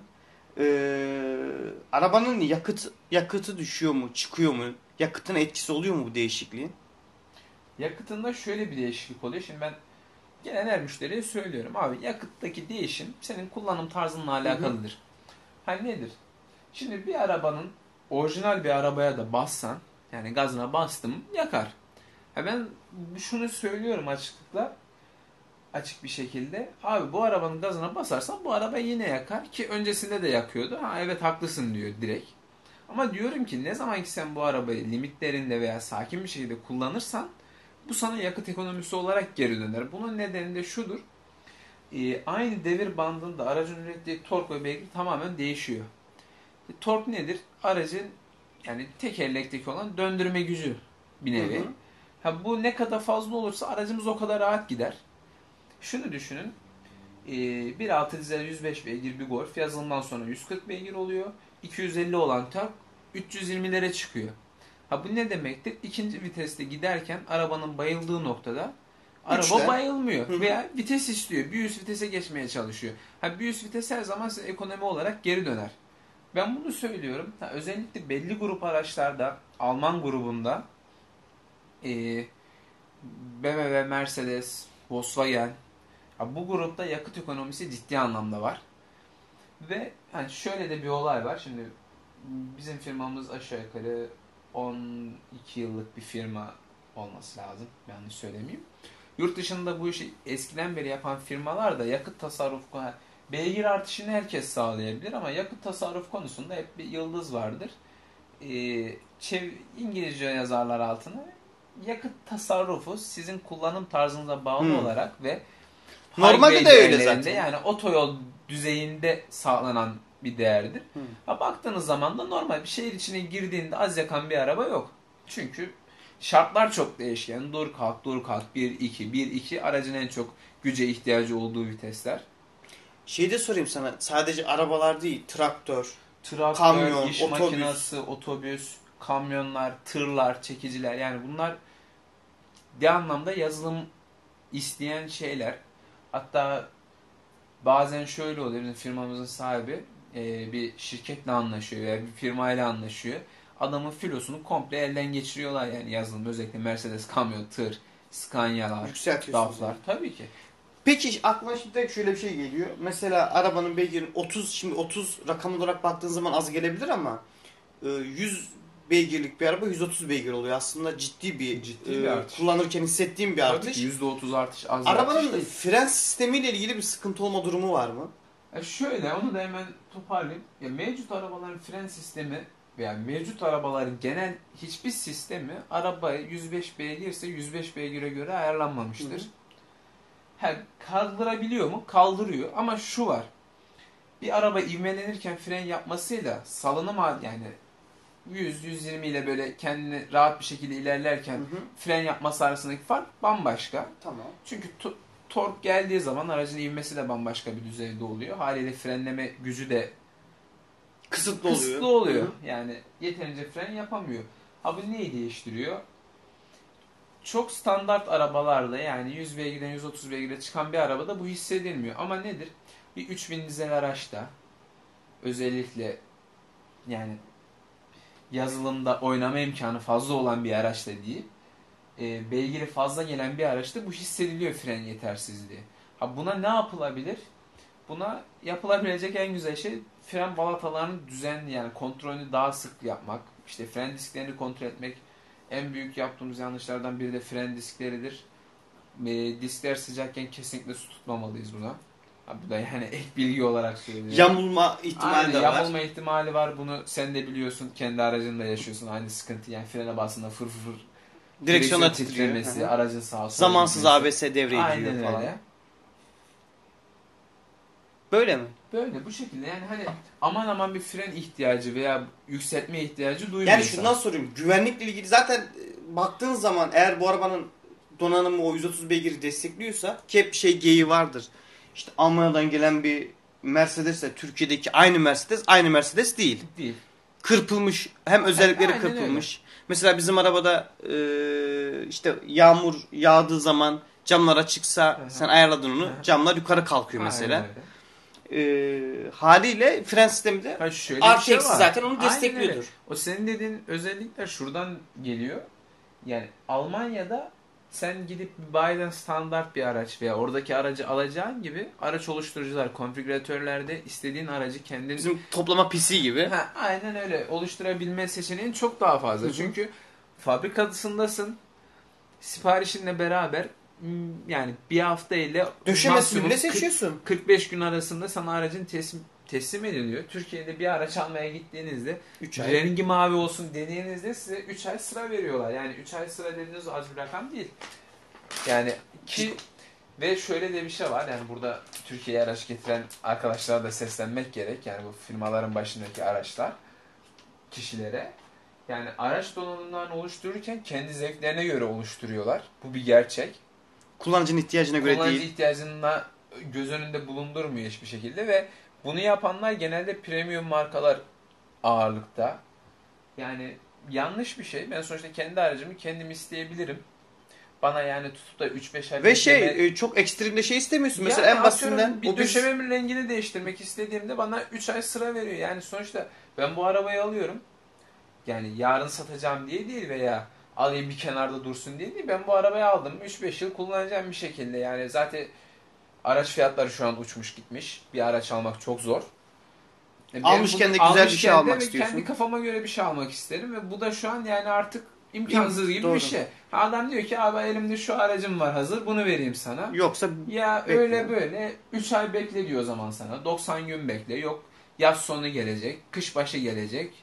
[SPEAKER 2] Arabanın yakıtı düşüyor mu, çıkıyor mu? Yakıtın etkisi oluyor mu bu değişikliğin?
[SPEAKER 1] Yakıtında şöyle bir değişiklik oluyor. Şimdi ben gelen her müşteriye söylüyorum. Abi yakıttaki değişim senin kullanım tarzınla alakalıdır. Hani nedir? Şimdi bir arabanın orijinal bir arabaya da bassan, yani gazına bastım yakar. Ha ben şunu söylüyorum açık bir şekilde. Abi bu arabanın gazına basarsan bu araba yine yakar ki öncesinde de yakıyordu. Ha evet haklısın diyor direkt. Ama diyorum ki ne zaman ki sen bu arabayı limitlerinde veya sakin bir şekilde kullanırsan bu sana yakıt ekonomisi olarak geri döner. Bunun nedeni de şudur. Aynı devir bandında aracın ürettiği tork ve beygir tamamen değişiyor. Tork nedir? Aracın yani tekerlekteki olan döndürme gücü bir nevi.
[SPEAKER 2] Hı hı.
[SPEAKER 1] Ha, bu ne kadar fazla olursa aracımız o kadar rahat gider. Şunu düşünün. 1.6 dizel 105 beygir bir Golf yazılımdan sonra 140 beygir oluyor. 250 olan tork 320'lere çıkıyor. Ha bu ne demektir? İkinci viteste giderken arabanın bayıldığı noktada araba bayılmıyor. Hı-hı. Veya vites istiyor. Bir üst vitese geçmeye çalışıyor. Ha bir üst vites her zaman size ekonomi olarak geri döner. Ben bunu söylüyorum. Ha, özellikle belli grup araçlarda Alman grubunda BMW, Mercedes, Volkswagen bu grupta yakıt ekonomisi ciddi anlamda var. Ve hani şöyle de bir olay var. Şimdi bizim firmamız aşağı yukarı 12 yıllık bir firma olması lazım. Yanlış söylemeyeyim. Yurt dışında bu işi eskiden beri yapan firmalar da yakıt tasarrufu, beygir artışını herkes sağlayabilir ama yakıt tasarruf konusunda hep bir yıldız vardır. İngilizce yazarlar altına yakıt tasarrufu sizin kullanım tarzınıza bağlı olarak ve
[SPEAKER 2] normalde de öyle zaten.
[SPEAKER 1] Yani otoyol düzeyinde sağlanan bir değerdir. Ha, baktığınız zaman da normal bir şehir içine girdiğinde az yakan bir araba yok. Çünkü şartlar çok değişken. Dur kalk 1-2 1-2 aracın en çok güce ihtiyacı olduğu vitesler.
[SPEAKER 2] Şeyi de sorayım sana. Sadece arabalar değil, traktör, kamyon,
[SPEAKER 1] iş
[SPEAKER 2] otobüs.
[SPEAKER 1] makinesi, otobüs, kamyonlar, tırlar, çekiciler yani bunlar bir anlamda yazılım isteyen şeyler. Hatta bazen şöyle oluyor. Bizim firmamızın sahibi bir şirketle anlaşıyor veya bir firmayla anlaşıyor. Adamın filosunu komple elden geçiriyorlar yani yazılım. Özellikle Mercedes kamyon, tır, Scania'lar, DAF'lar. Yani. Tabii ki.
[SPEAKER 2] Peki aklıma şimdi şöyle bir şey geliyor. Mesela arabanın beygiri 30, şimdi 30 rakam olarak baktığın zaman az gelebilir ama 100 beygirlik bir araba 130 beygir oluyor. Aslında ciddi bir artış. Kullanırken hissettiğim bir artış.
[SPEAKER 1] Tabii %30 artış az.
[SPEAKER 2] Arabanın fren sistemiyle ilgili bir sıkıntı olma durumu var mı?
[SPEAKER 1] Şöyle onu da hemen toparlayayım. Ya mevcut arabaların fren sistemi veya mevcut arabaların genel hiçbir sistemi araba 105 beygirse 105 beygire göre ayarlanmamıştır. Kaldırabiliyor mu? Kaldırıyor. Ama şu var. Bir araba ivmelenirken fren yapmasıyla salınım yani 100-120 ile böyle kendini rahat bir şekilde ilerlerken fren yapması arasındaki fark bambaşka.
[SPEAKER 2] Tamam.
[SPEAKER 1] Çünkü tork geldiği zaman aracın ivmesi de bambaşka bir düzeyde oluyor. Haliyle frenleme gücü de kısıtlı oluyor. Yani yeterince fren yapamıyor. Bu neyi değiştiriyor? Çok standart arabalarda yani 100 beygirden 130 beygire çıkan bir arabada bu hissedilmiyor. Ama nedir? Bir 3000 dizel araçta özellikle yani yazılımda oynama imkanı fazla olan bir araçta değil, beygiri fazla gelen bir araçta bu hissediliyor fren yetersizliği. Buna ne yapılabilir? Buna yapılabilecek en güzel şey fren balatalarının düzenli yani kontrolünü daha sık yapmak. İşte fren disklerini kontrol etmek. En büyük yaptığımız yanlışlardan biri de fren diskleridir. Diskler sıcakken kesinlikle su tutmamalıyız buna. Bu da yani ek bilgi olarak söylüyorum.
[SPEAKER 2] Yamulma ihtimali de var.
[SPEAKER 1] Yamulma ihtimali var. Bunu sen de biliyorsun. Kendi aracında yaşıyorsun. Aynı sıkıntı. Yani frene basında fır.
[SPEAKER 2] Direksiyona
[SPEAKER 1] titremesi, aracın sağa sola
[SPEAKER 2] zamansız ABS devreye giriyor falan.
[SPEAKER 1] Öyle.
[SPEAKER 2] Böyle mi?
[SPEAKER 1] Böyle bu şekilde yani hani aman bir fren ihtiyacı veya yükseltme ihtiyacı duymuyor.
[SPEAKER 2] Yani şundan sorayım. Güvenlikle ilgili zaten baktığın zaman eğer bu arabanın donanımı o 130 beygiri destekliyorsa ki hep bir geyiği vardır. İşte Almanya'dan gelen bir Mercedes de Türkiye'deki aynı Mercedes değil.
[SPEAKER 1] Değil.
[SPEAKER 2] Kırpılmış. Hem özellikleri kırpılmış. Öyle. Mesela bizim arabada işte yağmur yağdığı zaman camlar açıksa sen ayarladın onu. Camlar yukarı kalkıyor mesela. haliyle fren sistemi de artı eksi zaten onu destekliyordur.
[SPEAKER 1] O senin dediğin özellikler şuradan geliyor. Yani Almanya'da sen gidip bayiden standart bir araç veya oradaki aracı alacağın gibi araç oluşturucular, konfigüratörlerde istediğin aracı kendin...
[SPEAKER 2] Bizim toplama PC gibi.
[SPEAKER 1] Aynen öyle. Oluşturabilme seçeneğin çok daha fazla. Hı-hı. Çünkü fabrikasındasın. Siparişinle beraber yani bir hafta ile
[SPEAKER 2] döşemesini bile seçiyorsun.
[SPEAKER 1] 45 gün arasında sana aracın teslim ediliyor. Türkiye'de bir araç almaya gittiğinizde rengi mavi olsun dediğinizde size 3 ay sıra veriyorlar. Yani 3 ay sıra dediğiniz az bir rakam değil. Yani ki ve şöyle de bir şey var. Yani burada Türkiye'ye araç getiren arkadaşlara da seslenmek gerek. Yani bu firmaların başındaki araçlar kişilere. Yani araç donanımlarını oluştururken kendi zevklerine göre oluşturuyorlar. Bu bir gerçek.
[SPEAKER 2] Kullanıcının ihtiyacına göre değil.
[SPEAKER 1] Kullanıcı ihtiyacını göz önünde bulundurmuyor hiçbir şekilde ve bunu yapanlar genelde premium markalar ağırlıkta. Yani yanlış bir şey. Ben sonuçta kendi aracımı kendim isteyebilirim. Bana yani tutup da 3-5 ay...
[SPEAKER 2] Ve çok ekstremde şey istemiyorsun. Mesela en basitinden...
[SPEAKER 1] Bir döşememin rengini değiştirmek istediğimde bana 3 ay sıra veriyor. Yani sonuçta ben bu arabayı alıyorum. Yani yarın satacağım diye değil veya alayım bir kenarda dursun diye değil. Ben bu arabayı aldım. 3-5 yıl kullanacağım bir şekilde. Yani zaten araç fiyatları şu an uçmuş gitmiş. Bir araç almak çok zor.
[SPEAKER 2] Almışken de güzel bir şey almak istiyorsun.
[SPEAKER 1] Kendi kafama göre bir şey almak isterim ve bu da şu an yani artık imkansız gibi doğru. Bir şey. Adam diyor ki abi elimde şu aracım var hazır bunu vereyim sana.
[SPEAKER 2] Yoksa
[SPEAKER 1] ya bekle. Öyle böyle 3 ay bekle diyor o zaman sana. 90 gün bekle. Yok yaz sonu gelecek. Kış başı gelecek.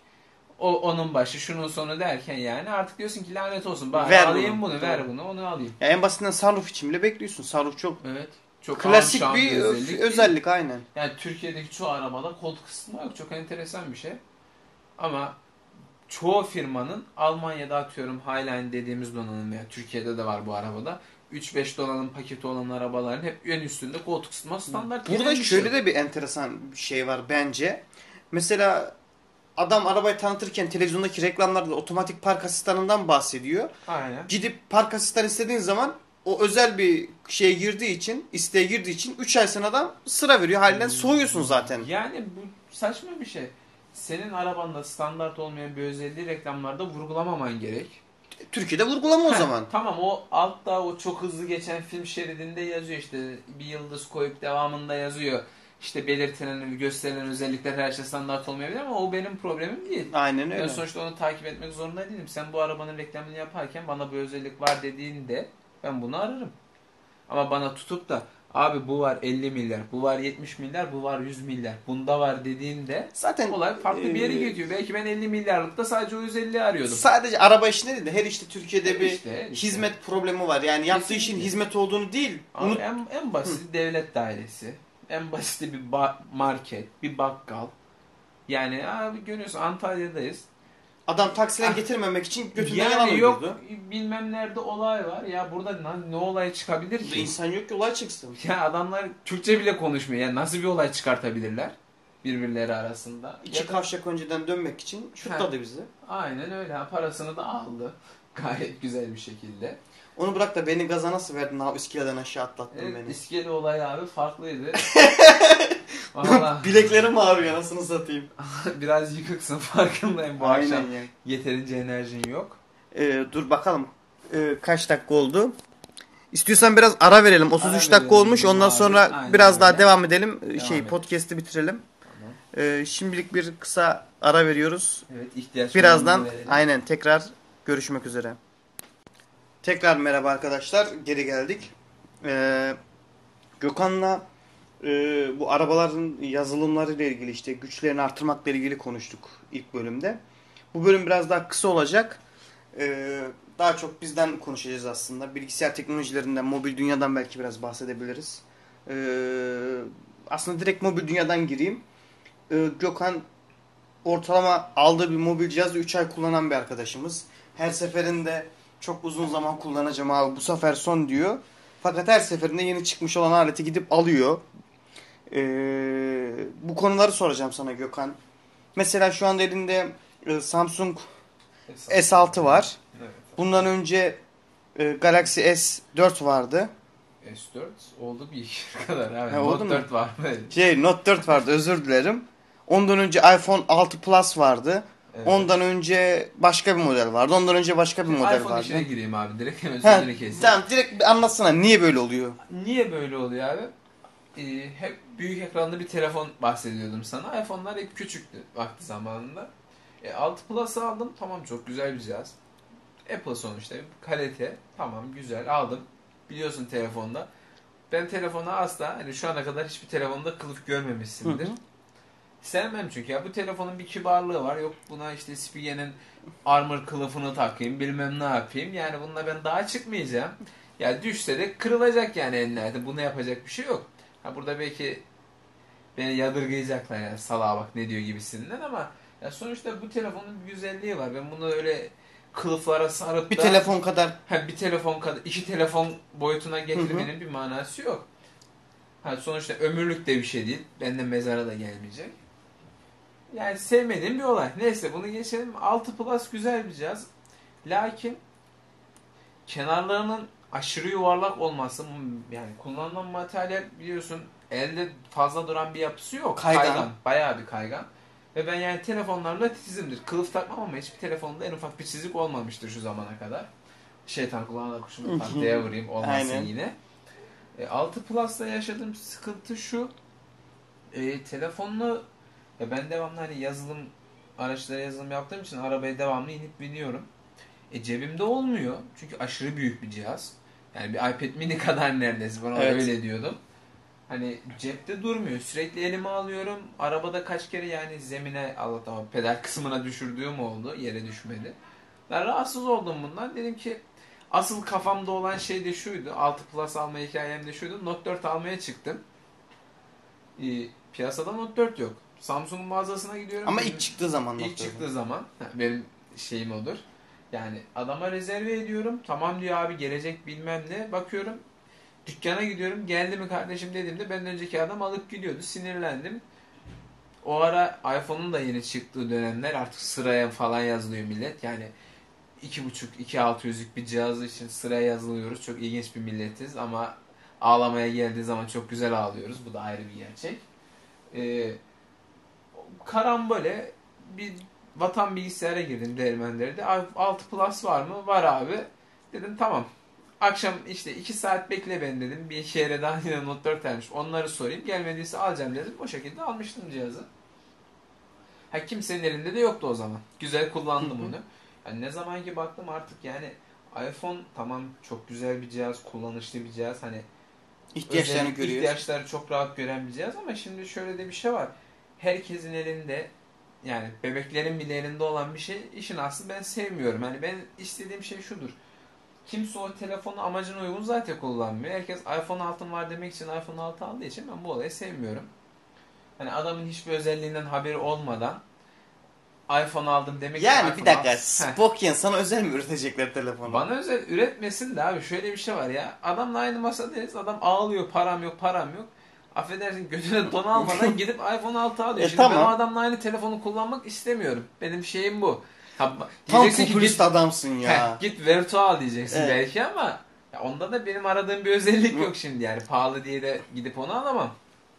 [SPEAKER 1] Onun başı şunun sonu derken yani artık diyorsun ki lanet olsun. Bari alayım bunu ver bunu onu alayım.
[SPEAKER 2] Ya en basitinden sunroof için bile bekliyorsun. Sunroof çok
[SPEAKER 1] çok
[SPEAKER 2] klasik bir özellik aynen.
[SPEAKER 1] Yani Türkiye'deki çoğu arabada koltuk ısıtma yok. Çok enteresan bir şey. Ama çoğu firmanın Almanya'da atıyorum Highline dediğimiz donanım veya Türkiye'de de var bu arabada. 3-5 donanım paketi olan arabaların hep ön üstünde koltuk ısıtma standart.
[SPEAKER 2] Burada şöyle de bir enteresan bir şey var bence. Mesela adam arabayı tanıtırken televizyondaki reklamlarda otomatik park asistanından bahsediyor.
[SPEAKER 1] Aynen.
[SPEAKER 2] Gidip park asistan istediğin zaman o özel bir şeye isteğe girdiği için 3 ay sonra adam sıra veriyor. Halinden soğuyorsun zaten.
[SPEAKER 1] Yani bu saçma bir şey. Senin arabanda standart olmayan bir özelliği reklamlarda vurgulamaman gerek.
[SPEAKER 2] Türkiye'de vurgulama o zaman.
[SPEAKER 1] Tamam o altta o çok hızlı geçen film şeridinde yazıyor işte bir yıldız koyup devamında yazıyor. İşte belirtilen, gösterilen özellikler her şey standart olmayabilir ama o benim problemim değil.
[SPEAKER 2] Aynen öyle.
[SPEAKER 1] Ben sonuçta onu takip etmek zorunda değilim. Sen bu arabanın reklamını yaparken bana bu özellik var dediğinde ben bunu ararım. Ama bana tutup da abi bu var 50 milyar, bu var 70 milyar, bu var 100 milyar, bunda var dediğinde
[SPEAKER 2] zaten
[SPEAKER 1] olay farklı bir yere gidiyor. Belki ben 50 milyarlıkta sadece o özelliği arıyordum.
[SPEAKER 2] Sadece araba işinde değil de her işte Türkiye'de bir hizmet problemi var. Yani yaptığı işin hizmet olduğunu değil.
[SPEAKER 1] Abi en basit devlet dairesi. En basit bir market, bir bakkal. Yani abi görüyorsun Antalya'dayız.
[SPEAKER 2] Adam taksilen getirmemek için götünden yalan uydurdu.
[SPEAKER 1] Yok bilmem nerede olay var. Ya burada ne olay çıkabilir ki?
[SPEAKER 2] İnsan yok ki olay çıksın.
[SPEAKER 1] Ya adamlar Türkçe bile konuşmuyor. Yani nasıl bir olay çıkartabilirler birbirleri arasında?
[SPEAKER 2] İki kavşak önceden dönmek için şutladı bizi.
[SPEAKER 1] Aynen öyle. Parasını da aldı. Gayet güzel bir şekilde.
[SPEAKER 2] Onu bırak da beni gaza nasıl verdin abi iskeleden aşağı atlattın beni.
[SPEAKER 1] İskele olayı abi farklıydı.
[SPEAKER 2] Bileklerim ağrıyor anasını satayım.
[SPEAKER 1] Biraz yıkıksın farkındayım bu akşam. Yani. Yeterince enerjin yok.
[SPEAKER 2] Dur bakalım kaç dakika oldu. İstiyorsan biraz ara verelim. 33 dakika olmuş. Ondan sonra biraz daha devam edelim. Podcast'ı bitirelim. Tamam. Şimdilik bir kısa ara veriyoruz.
[SPEAKER 1] Evet, ihtiyaç
[SPEAKER 2] birazdan aynen tekrar görüşmek üzere. Tekrar merhaba arkadaşlar. Geri geldik. Gökhan'la bu arabaların yazılımları ile ilgili işte güçlerini artırmakla ilgili konuştuk ilk bölümde. Bu bölüm biraz daha kısa olacak. Daha çok bizden konuşacağız aslında. Bilgisayar teknolojilerinden, mobil dünyadan belki biraz bahsedebiliriz. Aslında direkt mobil dünyadan gireyim. Gökhan ortalama aldığı bir mobil cihazı 3 ay kullanan bir arkadaşımız. Her seferinde çok uzun zaman kullanacağım abi bu sefer son diyor. Fakat her seferinde yeni çıkmış olan aleti gidip alıyor. Bu konuları soracağım sana Gökhan. Mesela şu anda elinde Samsung S6 var. Bundan önce Galaxy S4 vardı.
[SPEAKER 1] S4 oldu bir iki kadar abi.
[SPEAKER 2] Ha, oldu
[SPEAKER 1] Note
[SPEAKER 2] mu?
[SPEAKER 1] 4 var mı?
[SPEAKER 2] Note 4 vardı, özür dilerim. Ondan önce iPhone 6 Plus vardı.
[SPEAKER 1] Evet.
[SPEAKER 2] Ondan önce başka bir model vardı. Ondan önce başka bir
[SPEAKER 1] Şimdi
[SPEAKER 2] model
[SPEAKER 1] iPhone
[SPEAKER 2] vardı.
[SPEAKER 1] işine gireyim abi. Direkt hemen
[SPEAKER 2] Ha,
[SPEAKER 1] sözünü keseyim.
[SPEAKER 2] tamam, direkt bir anlatsana niye böyle oluyor?
[SPEAKER 1] Niye böyle oluyor abi? Hep büyük ekranlı bir telefon bahsediyordum sana. iPhone'lar hep küçüktü vakti zamanında. 6 Plus'ı aldım. Tamam, çok güzel bir cihaz. Apple sonuçta. Kalite. Tamam, güzel. Aldım. Biliyorsun telefonda. Ben telefona asla, hani şu ana kadar hiçbir telefonda kılıf görmemişsindir.
[SPEAKER 2] Hı hı.
[SPEAKER 1] Sevmem çünkü ya, bu telefonun bir kibarlığı var. Yok buna işte Spige'nin armor kılıfını takayım, bilmem ne yapayım. Yani bununla ben daha çıkmayacağım. Ya düşse de kırılacak yani enlerde. Buna yapacak bir şey yok. Ha, burada belki beni yadırgayacaklar yani, salağa bak ne diyor gibisinden, ama ya sonuçta bu telefonun bir güzelliği var. Ben bunu öyle kılıflara sarıp
[SPEAKER 2] Bir
[SPEAKER 1] da
[SPEAKER 2] telefon kadar.
[SPEAKER 1] bir telefon kadar, iki telefon boyutuna getirmenin bir manası yok. Ha, sonuçta ömürlük de bir şey değil. Benden mezara da gelmeyecek. Yani sevmediğim bir olay. Neyse, bunu geçelim. 6 Plus güzel bir cihaz. Lakin kenarlarının aşırı yuvarlak olması, yani kullanılan materyal biliyorsun elde fazla duran bir yapısı yok.
[SPEAKER 2] Kaygan.
[SPEAKER 1] Bayağı bir kaygan. Ve ben yani telefonlarla titizimdir. Kılıf takmam ama hiçbir telefonda en ufak bir çizik olmamıştır şu zamana kadar. Şeytan kulağına kuşumu tahtaya vurayım olmasın
[SPEAKER 2] Aynen.
[SPEAKER 1] yine. 6 Plus'ta yaşadığım sıkıntı şu. Telefonla ben devamlı hani araçlara yazılım yaptığım için arabaya devamlı inip biniyorum. Cebimde olmuyor. Çünkü aşırı büyük bir cihaz. Yani bir iPad mini kadar neredeyse. Ben ona
[SPEAKER 2] Evet.
[SPEAKER 1] öyle diyordum. Hani cepte durmuyor. Sürekli elime alıyorum. Arabada kaç kere yani zemine, Allah'tan pedal kısmına düşürdüğüm oldu. Yere düşmedi. Ben rahatsız oldum bundan. Dedim ki asıl kafamda olan şey de şuydu. 6 Plus alma hikayem de şuydu. Note 4 almaya çıktım. Piyasada Note 4 yok. Samsung'un mağazasına gidiyorum.
[SPEAKER 2] Ama ilk çıktığı zaman.
[SPEAKER 1] İlk çıktığı zaman benim şeyim odur. Yani adama rezerve ediyorum. Tamam diyor abi, gelecek bilmem ne. Bakıyorum dükkana gidiyorum. Geldi mi kardeşim dediğimde benden önceki adam alıp gidiyordu. Sinirlendim. O ara iPhone'un da yeni çıktığı dönemler, artık sıraya falan yazılıyor millet. Yani 2.5-2.600'lük bir cihaz için sıraya yazılıyoruz. Çok ilginç bir milletiz ama ağlamaya geldiği zaman çok güzel ağlıyoruz. Bu da ayrı bir gerçek. Karambole bir vatan bilgisayara girdim Değirmendere'de. 6 Plus var mı? Var abi. Dedim tamam. Akşam işte 2 saat bekle ben dedim. Bir iki yere daha yine Note 4 gelmiş. Onları sorayım. Gelmediyse alacağım dedim. O şekilde almıştım cihazı. Ha, kimsenin elinde de yoktu o zaman. Güzel kullandım onu. Yani ne zaman ki baktım artık yani iPhone tamam çok güzel bir cihaz, kullanışlı bir cihaz. Hani
[SPEAKER 2] İhtiyaçlarını görüyoruz.
[SPEAKER 1] ihtiyaçları çok rahat gören bir cihaz, ama şimdi şöyle de bir şey var. Herkesin elinde, yani bebeklerin bile elinde olan bir şey, işin aslı ben sevmiyorum. Yani ben istediğim şey şudur. Kimse o telefonu amacına uygun zaten kullanmıyor. Herkes iPhone 6'm var demek için iPhone 6 aldığı için ben bu olayı sevmiyorum. Hani adamın hiçbir özelliğinden haberi olmadan iPhone aldım demek
[SPEAKER 2] Yani
[SPEAKER 1] için
[SPEAKER 2] bir dakika,
[SPEAKER 1] aldım.
[SPEAKER 2] Spokane sana özel mi üretecekler telefonu?
[SPEAKER 1] Bana özel üretmesin de abi, şöyle bir şey var ya. Adamla aynı masadayız. Adam ağlıyor, param yok, param yok. Affedersin, götüne don almadan gidip iPhone 6 alıyor. Şimdi
[SPEAKER 2] tamam.
[SPEAKER 1] ben o adamla aynı telefonu kullanmak istemiyorum. Benim şeyim bu.
[SPEAKER 2] Tam
[SPEAKER 1] Diyeceksin ki
[SPEAKER 2] popülist adamsın ya.
[SPEAKER 1] git Vertu al diyeceksin
[SPEAKER 2] Evet.
[SPEAKER 1] belki, ama ya onda da benim aradığım bir özellik yok şimdi yani. Pahalı diye de gidip onu alamam.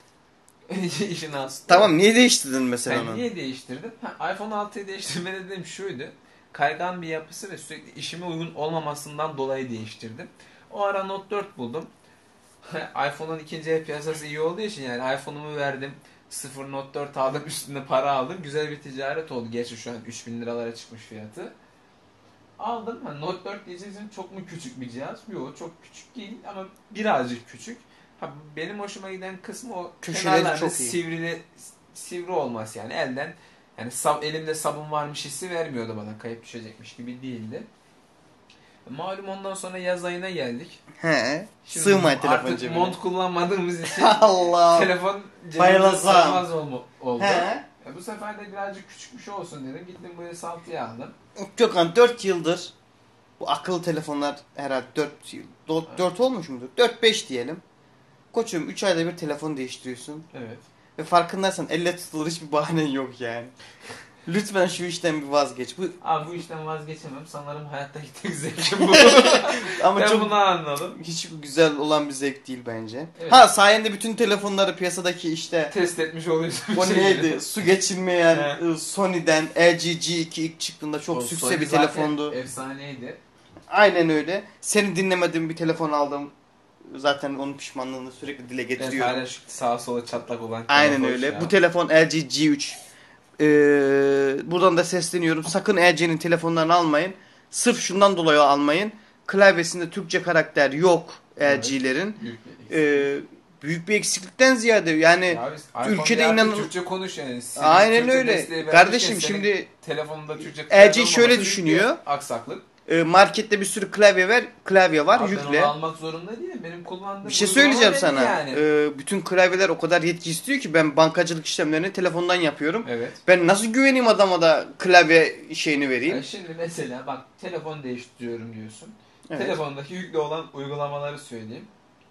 [SPEAKER 1] İşin aslı.
[SPEAKER 2] Tamam, niye değiştirdin mesela onu?
[SPEAKER 1] Niye değiştirdim? iPhone 6'yı değiştirme dediğim şuydu. Kaygan bir yapısı ve sürekli işime uygun olmamasından dolayı değiştirdim. O ara Note 4 buldum. iPhone'un ikinci el piyasası iyi olduğu için yani iPhone'umu verdim. 0 Note 4 aldım, üstünde para aldım. Güzel bir ticaret oldu. Gerçi şu an 3000 liralara çıkmış fiyatı. Aldım. Note 4 diyeceksin çok mu küçük bir cihaz? Yok, çok küçük değil ama birazcık küçük. Benim hoşuma giden kısmı o
[SPEAKER 2] Köşeleri çok iyi.
[SPEAKER 1] sivri olması, yani elden, yani elimde sabun varmış hissi vermiyordu bana, kayıp düşecekmiş gibi değildi. Malum ondan sonra yaz ayına geldik.
[SPEAKER 2] He.
[SPEAKER 1] Şimdi
[SPEAKER 2] Sığmay telefon
[SPEAKER 1] artık
[SPEAKER 2] cebine.
[SPEAKER 1] mont kullanmadığımız için
[SPEAKER 2] Allah.
[SPEAKER 1] telefon cebimize
[SPEAKER 2] Bayılacağım.
[SPEAKER 1] sığmaz oldu.
[SPEAKER 2] He.
[SPEAKER 1] Bu sefer de birazcık küçük bir şey olsun dedim. Gittim bu S6'yı aldım.
[SPEAKER 2] Gökhan 4 yıldır bu akıllı telefonlar herhalde 4 olmuş mudur? 4-5 diyelim. Koçum 3 ayda bir telefon değiştiriyorsun.
[SPEAKER 1] Evet.
[SPEAKER 2] Ve farkındaysan elle tutulur hiçbir bahanen yok yani. Lütfen şu işten bir vazgeç.
[SPEAKER 1] Abi bu işten vazgeçemem. Sanırım hayattaki tek zevkim bu.
[SPEAKER 2] Ama
[SPEAKER 1] Ben
[SPEAKER 2] çok
[SPEAKER 1] bunu anladım.
[SPEAKER 2] hiç güzel olan bir zevk değil bence.
[SPEAKER 1] Evet.
[SPEAKER 2] Ha, sayende bütün telefonları piyasadaki işte
[SPEAKER 1] Test etmiş oluyorsun.
[SPEAKER 2] o neydi? Su geçirmeyen
[SPEAKER 1] He.
[SPEAKER 2] Sony'den LG G2 ilk çıktığında çok
[SPEAKER 1] O
[SPEAKER 2] sükse
[SPEAKER 1] Sony
[SPEAKER 2] bir
[SPEAKER 1] zaten
[SPEAKER 2] telefondu.
[SPEAKER 1] Efsaneydi.
[SPEAKER 2] Aynen öyle. Seni dinlemediğim bir telefon aldım. Zaten onun pişmanlığını sürekli dile
[SPEAKER 1] Evet,
[SPEAKER 2] getiriyorum.
[SPEAKER 1] hala şu sağa sola çatlak olan
[SPEAKER 2] Aynen
[SPEAKER 1] telefon
[SPEAKER 2] öyle.
[SPEAKER 1] ya.
[SPEAKER 2] Bu telefon LG G3. Buradan da sesleniyorum. Sakın LG'nin telefonlarını almayın. Sırf şundan dolayı almayın. Klavyesinde Türkçe karakter yok LG'lerin.
[SPEAKER 1] Büyük bir eksiklik.
[SPEAKER 2] Büyük bir eksiklikten ziyade yani
[SPEAKER 1] Ya biz iPhone'da
[SPEAKER 2] ülkede
[SPEAKER 1] artık
[SPEAKER 2] inanın.
[SPEAKER 1] Türkçe konuş yani. Senin
[SPEAKER 2] Aynen
[SPEAKER 1] Türkçe
[SPEAKER 2] öyle.
[SPEAKER 1] desteği vermişken
[SPEAKER 2] Kardeşim
[SPEAKER 1] senin
[SPEAKER 2] şimdi
[SPEAKER 1] telefonunda Türkçe
[SPEAKER 2] LG
[SPEAKER 1] klavye
[SPEAKER 2] şöyle
[SPEAKER 1] olmaması büyük
[SPEAKER 2] düşünüyor.
[SPEAKER 1] bir aksaklık.
[SPEAKER 2] Markette bir sürü klavye var,
[SPEAKER 1] Abi ben
[SPEAKER 2] yükle.
[SPEAKER 1] onu almak zorunda değilim. Benim kullandığım
[SPEAKER 2] Bir şey
[SPEAKER 1] uygulama
[SPEAKER 2] söyleyeceğim
[SPEAKER 1] benim
[SPEAKER 2] sana.
[SPEAKER 1] yani.
[SPEAKER 2] Bütün klavyeler o kadar yetki istiyor ki ben bankacılık işlemlerini telefondan yapıyorum.
[SPEAKER 1] Evet.
[SPEAKER 2] Ben nasıl güveneyim adama da klavye şeyini vereyim?
[SPEAKER 1] Yani şimdi mesela bak telefon değiştiriyorum diyorsun.
[SPEAKER 2] Evet.
[SPEAKER 1] Telefondaki yüklü olan uygulamaları söyleyeyim.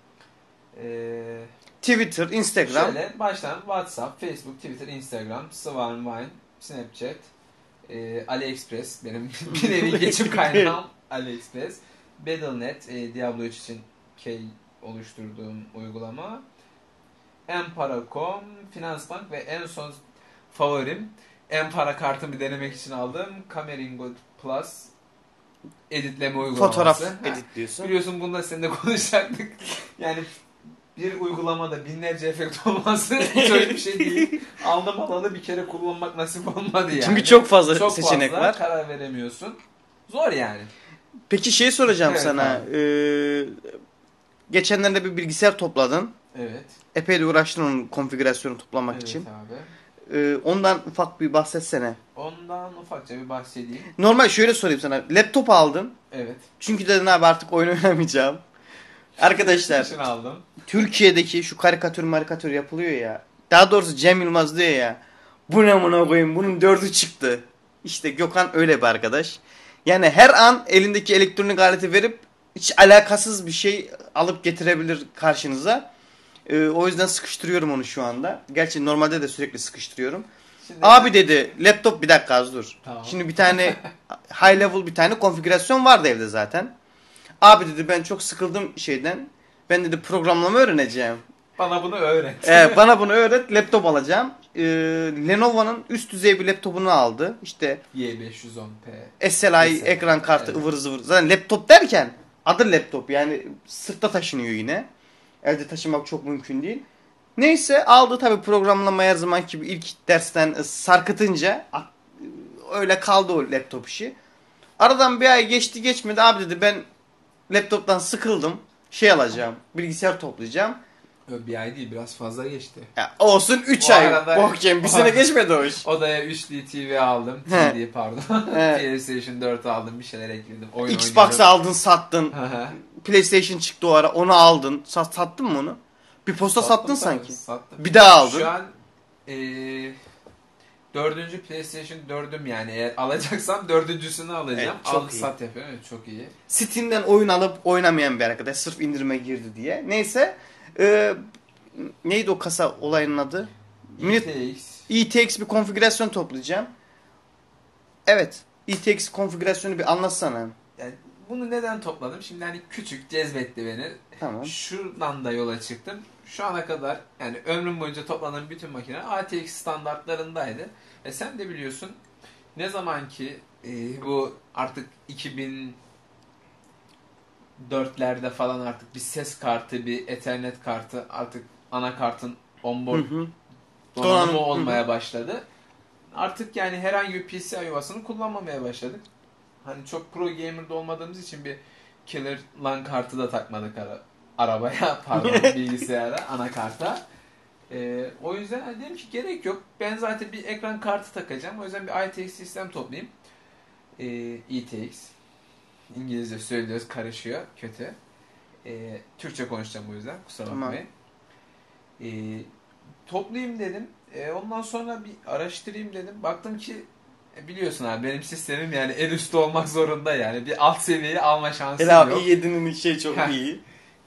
[SPEAKER 2] Twitter, Instagram.
[SPEAKER 1] Şöyle baştan WhatsApp, Facebook, Twitter, Instagram, Swarm, Vine, Snapchat, AliExpress benim bir nevi geçim kaynağım AliExpress, Battle.net, Diablo 3 için key oluşturduğum uygulama, Empara.com, Finansbank ve en son favorim Empara kartımı denemek için aldığım Cameringo Plus editleme uygulaması.
[SPEAKER 2] Fotoğraf
[SPEAKER 1] Ha,
[SPEAKER 2] editliyorsun.
[SPEAKER 1] biliyorsun bunda seninle konuşacaktık. Yani bir uygulamada binlerce efekt olması hiç öyle bir şey değil. Aldım alalı bir kere kullanmak nasip olmadı yani.
[SPEAKER 2] Çünkü çok fazla
[SPEAKER 1] Çok
[SPEAKER 2] seçenek
[SPEAKER 1] fazla
[SPEAKER 2] var.
[SPEAKER 1] karar veremiyorsun. Zor yani.
[SPEAKER 2] Peki şey soracağım
[SPEAKER 1] Evet
[SPEAKER 2] sana.
[SPEAKER 1] abi.
[SPEAKER 2] Geçenlerde bir bilgisayar topladın.
[SPEAKER 1] Evet.
[SPEAKER 2] Epey de uğraştın onun konfigürasyonu toplamak
[SPEAKER 1] Evet
[SPEAKER 2] için.
[SPEAKER 1] abi.
[SPEAKER 2] Ondan ufak bir bahsetsene.
[SPEAKER 1] Ondan ufakça bir bahsedeyim.
[SPEAKER 2] Normal şöyle sorayım sana. Laptop aldın.
[SPEAKER 1] Evet.
[SPEAKER 2] Çünkü dedin abi artık oyun oynamayacağım. Arkadaşlar
[SPEAKER 1] Şunu aldım.
[SPEAKER 2] Türkiye'deki şu karikatür yapılıyor ya. Daha doğrusu Cem Yılmaz diyor ya. Bu ne amına koyayım, bunun 4'ü çıktı. İşte Gökhan öyle bir arkadaş. Yani her an elindeki elektronik aleti verip hiç alakasız bir şey alıp getirebilir karşınıza. O yüzden sıkıştırıyorum onu şu anda. Gerçi normalde de sürekli sıkıştırıyorum.
[SPEAKER 1] Şimdi
[SPEAKER 2] Abi dedi laptop, bir dakika az dur.
[SPEAKER 1] Tamam.
[SPEAKER 2] Şimdi bir tane high level bir tane konfigürasyon vardı evde zaten. Abi dedi ben çok sıkıldım şeyden. Ben dedi programlama öğreneceğim.
[SPEAKER 1] bana bunu öğret.
[SPEAKER 2] Bana bunu öğret, laptop alacağım. Lenovo'nun üst düzey bir laptopunu aldı. İşte
[SPEAKER 1] Y510P.
[SPEAKER 2] SLI
[SPEAKER 1] Mesela,
[SPEAKER 2] ekran kartı
[SPEAKER 1] evet.
[SPEAKER 2] ıvır zıvır. Zaten laptop derken adı laptop, yani sırtta taşınıyor yine. Elde taşımak çok mümkün değil. Neyse aldı tabi, programlama her zaman gibi ilk dersten sarkıtınca öyle kaldı o laptop işi. Aradan bir ay geçti geçmedi, abi dedi ben laptoptan sıkıldım. Şey alacağım, bilgisayar toplayacağım.
[SPEAKER 1] Bir ay değil biraz fazla geçti.
[SPEAKER 2] Ya olsun 3
[SPEAKER 1] O
[SPEAKER 2] ay.
[SPEAKER 1] arada-
[SPEAKER 2] Bokcem bir sene geçmedi o iş.
[SPEAKER 1] Odaya 3D TV aldım.
[SPEAKER 2] He.
[SPEAKER 1] 3D pardon.
[SPEAKER 2] He.
[SPEAKER 1] PlayStation 4 aldım. Bir şeyler ekledim. Oyun
[SPEAKER 2] Xbox aldın sattın.
[SPEAKER 1] Hı hı.
[SPEAKER 2] PlayStation çıktı o ara, onu aldın. Sattın mı onu? Bir posta sattın
[SPEAKER 1] Sattım
[SPEAKER 2] sanki.
[SPEAKER 1] tabii, sattım.
[SPEAKER 2] Bir daha aldın.
[SPEAKER 1] Şu an dördüncü PlayStation 4'üm yani. Eğer alacaksam dördüncüsünü alacağım.
[SPEAKER 2] Evet, çok
[SPEAKER 1] Al
[SPEAKER 2] iyi.
[SPEAKER 1] sat yapıyorum. Evet, çok iyi.
[SPEAKER 2] Steam'den oyun alıp oynamayan bir arkadaş. Sırf indirime girdi diye. Neyse. Neydi o kasa olayının adı?
[SPEAKER 1] GTX.
[SPEAKER 2] ETX bir konfigürasyon toplayacağım. Evet. ETX konfigürasyonu bir anlatsana.
[SPEAKER 1] Yani bunu neden topladım? Şimdi hani küçük cezbetti beni.
[SPEAKER 2] Tamam.
[SPEAKER 1] Şuradan da yola çıktım. Şu ana kadar yani ömrüm boyunca topladığım bütün makineler ATX standartlarındaydı. Sen de biliyorsun ne zaman ki bu artık 2004'lerde falan artık bir ses kartı, bir Ethernet kartı, artık anakartın onboard donanımı olmaya başladı. Artık yani herhangi bir PCI yuvasını kullanmamaya başladık. Hani çok pro gamer'da olmadığımız için bir killer LAN kartı da takmadık arabaya, pardon bilgisayara, anakarta. O yüzden hani dedim ki gerek yok. Ben zaten bir ekran kartı takacağım. O yüzden bir ITX sistem toplayayım. ETX. İngilizce söylüyoruz, karışıyor. Kötü. Türkçe konuşacağım o yüzden. Kusura bakmayın. Toplayayım dedim. Ondan sonra bir araştırayım dedim. Baktım ki biliyorsun abi benim sistemim yani en üstte olmak zorunda yani. Bir alt seviyeyi alma şansı
[SPEAKER 2] Hele abi
[SPEAKER 1] yok.
[SPEAKER 2] i7'nin şey çok iyi.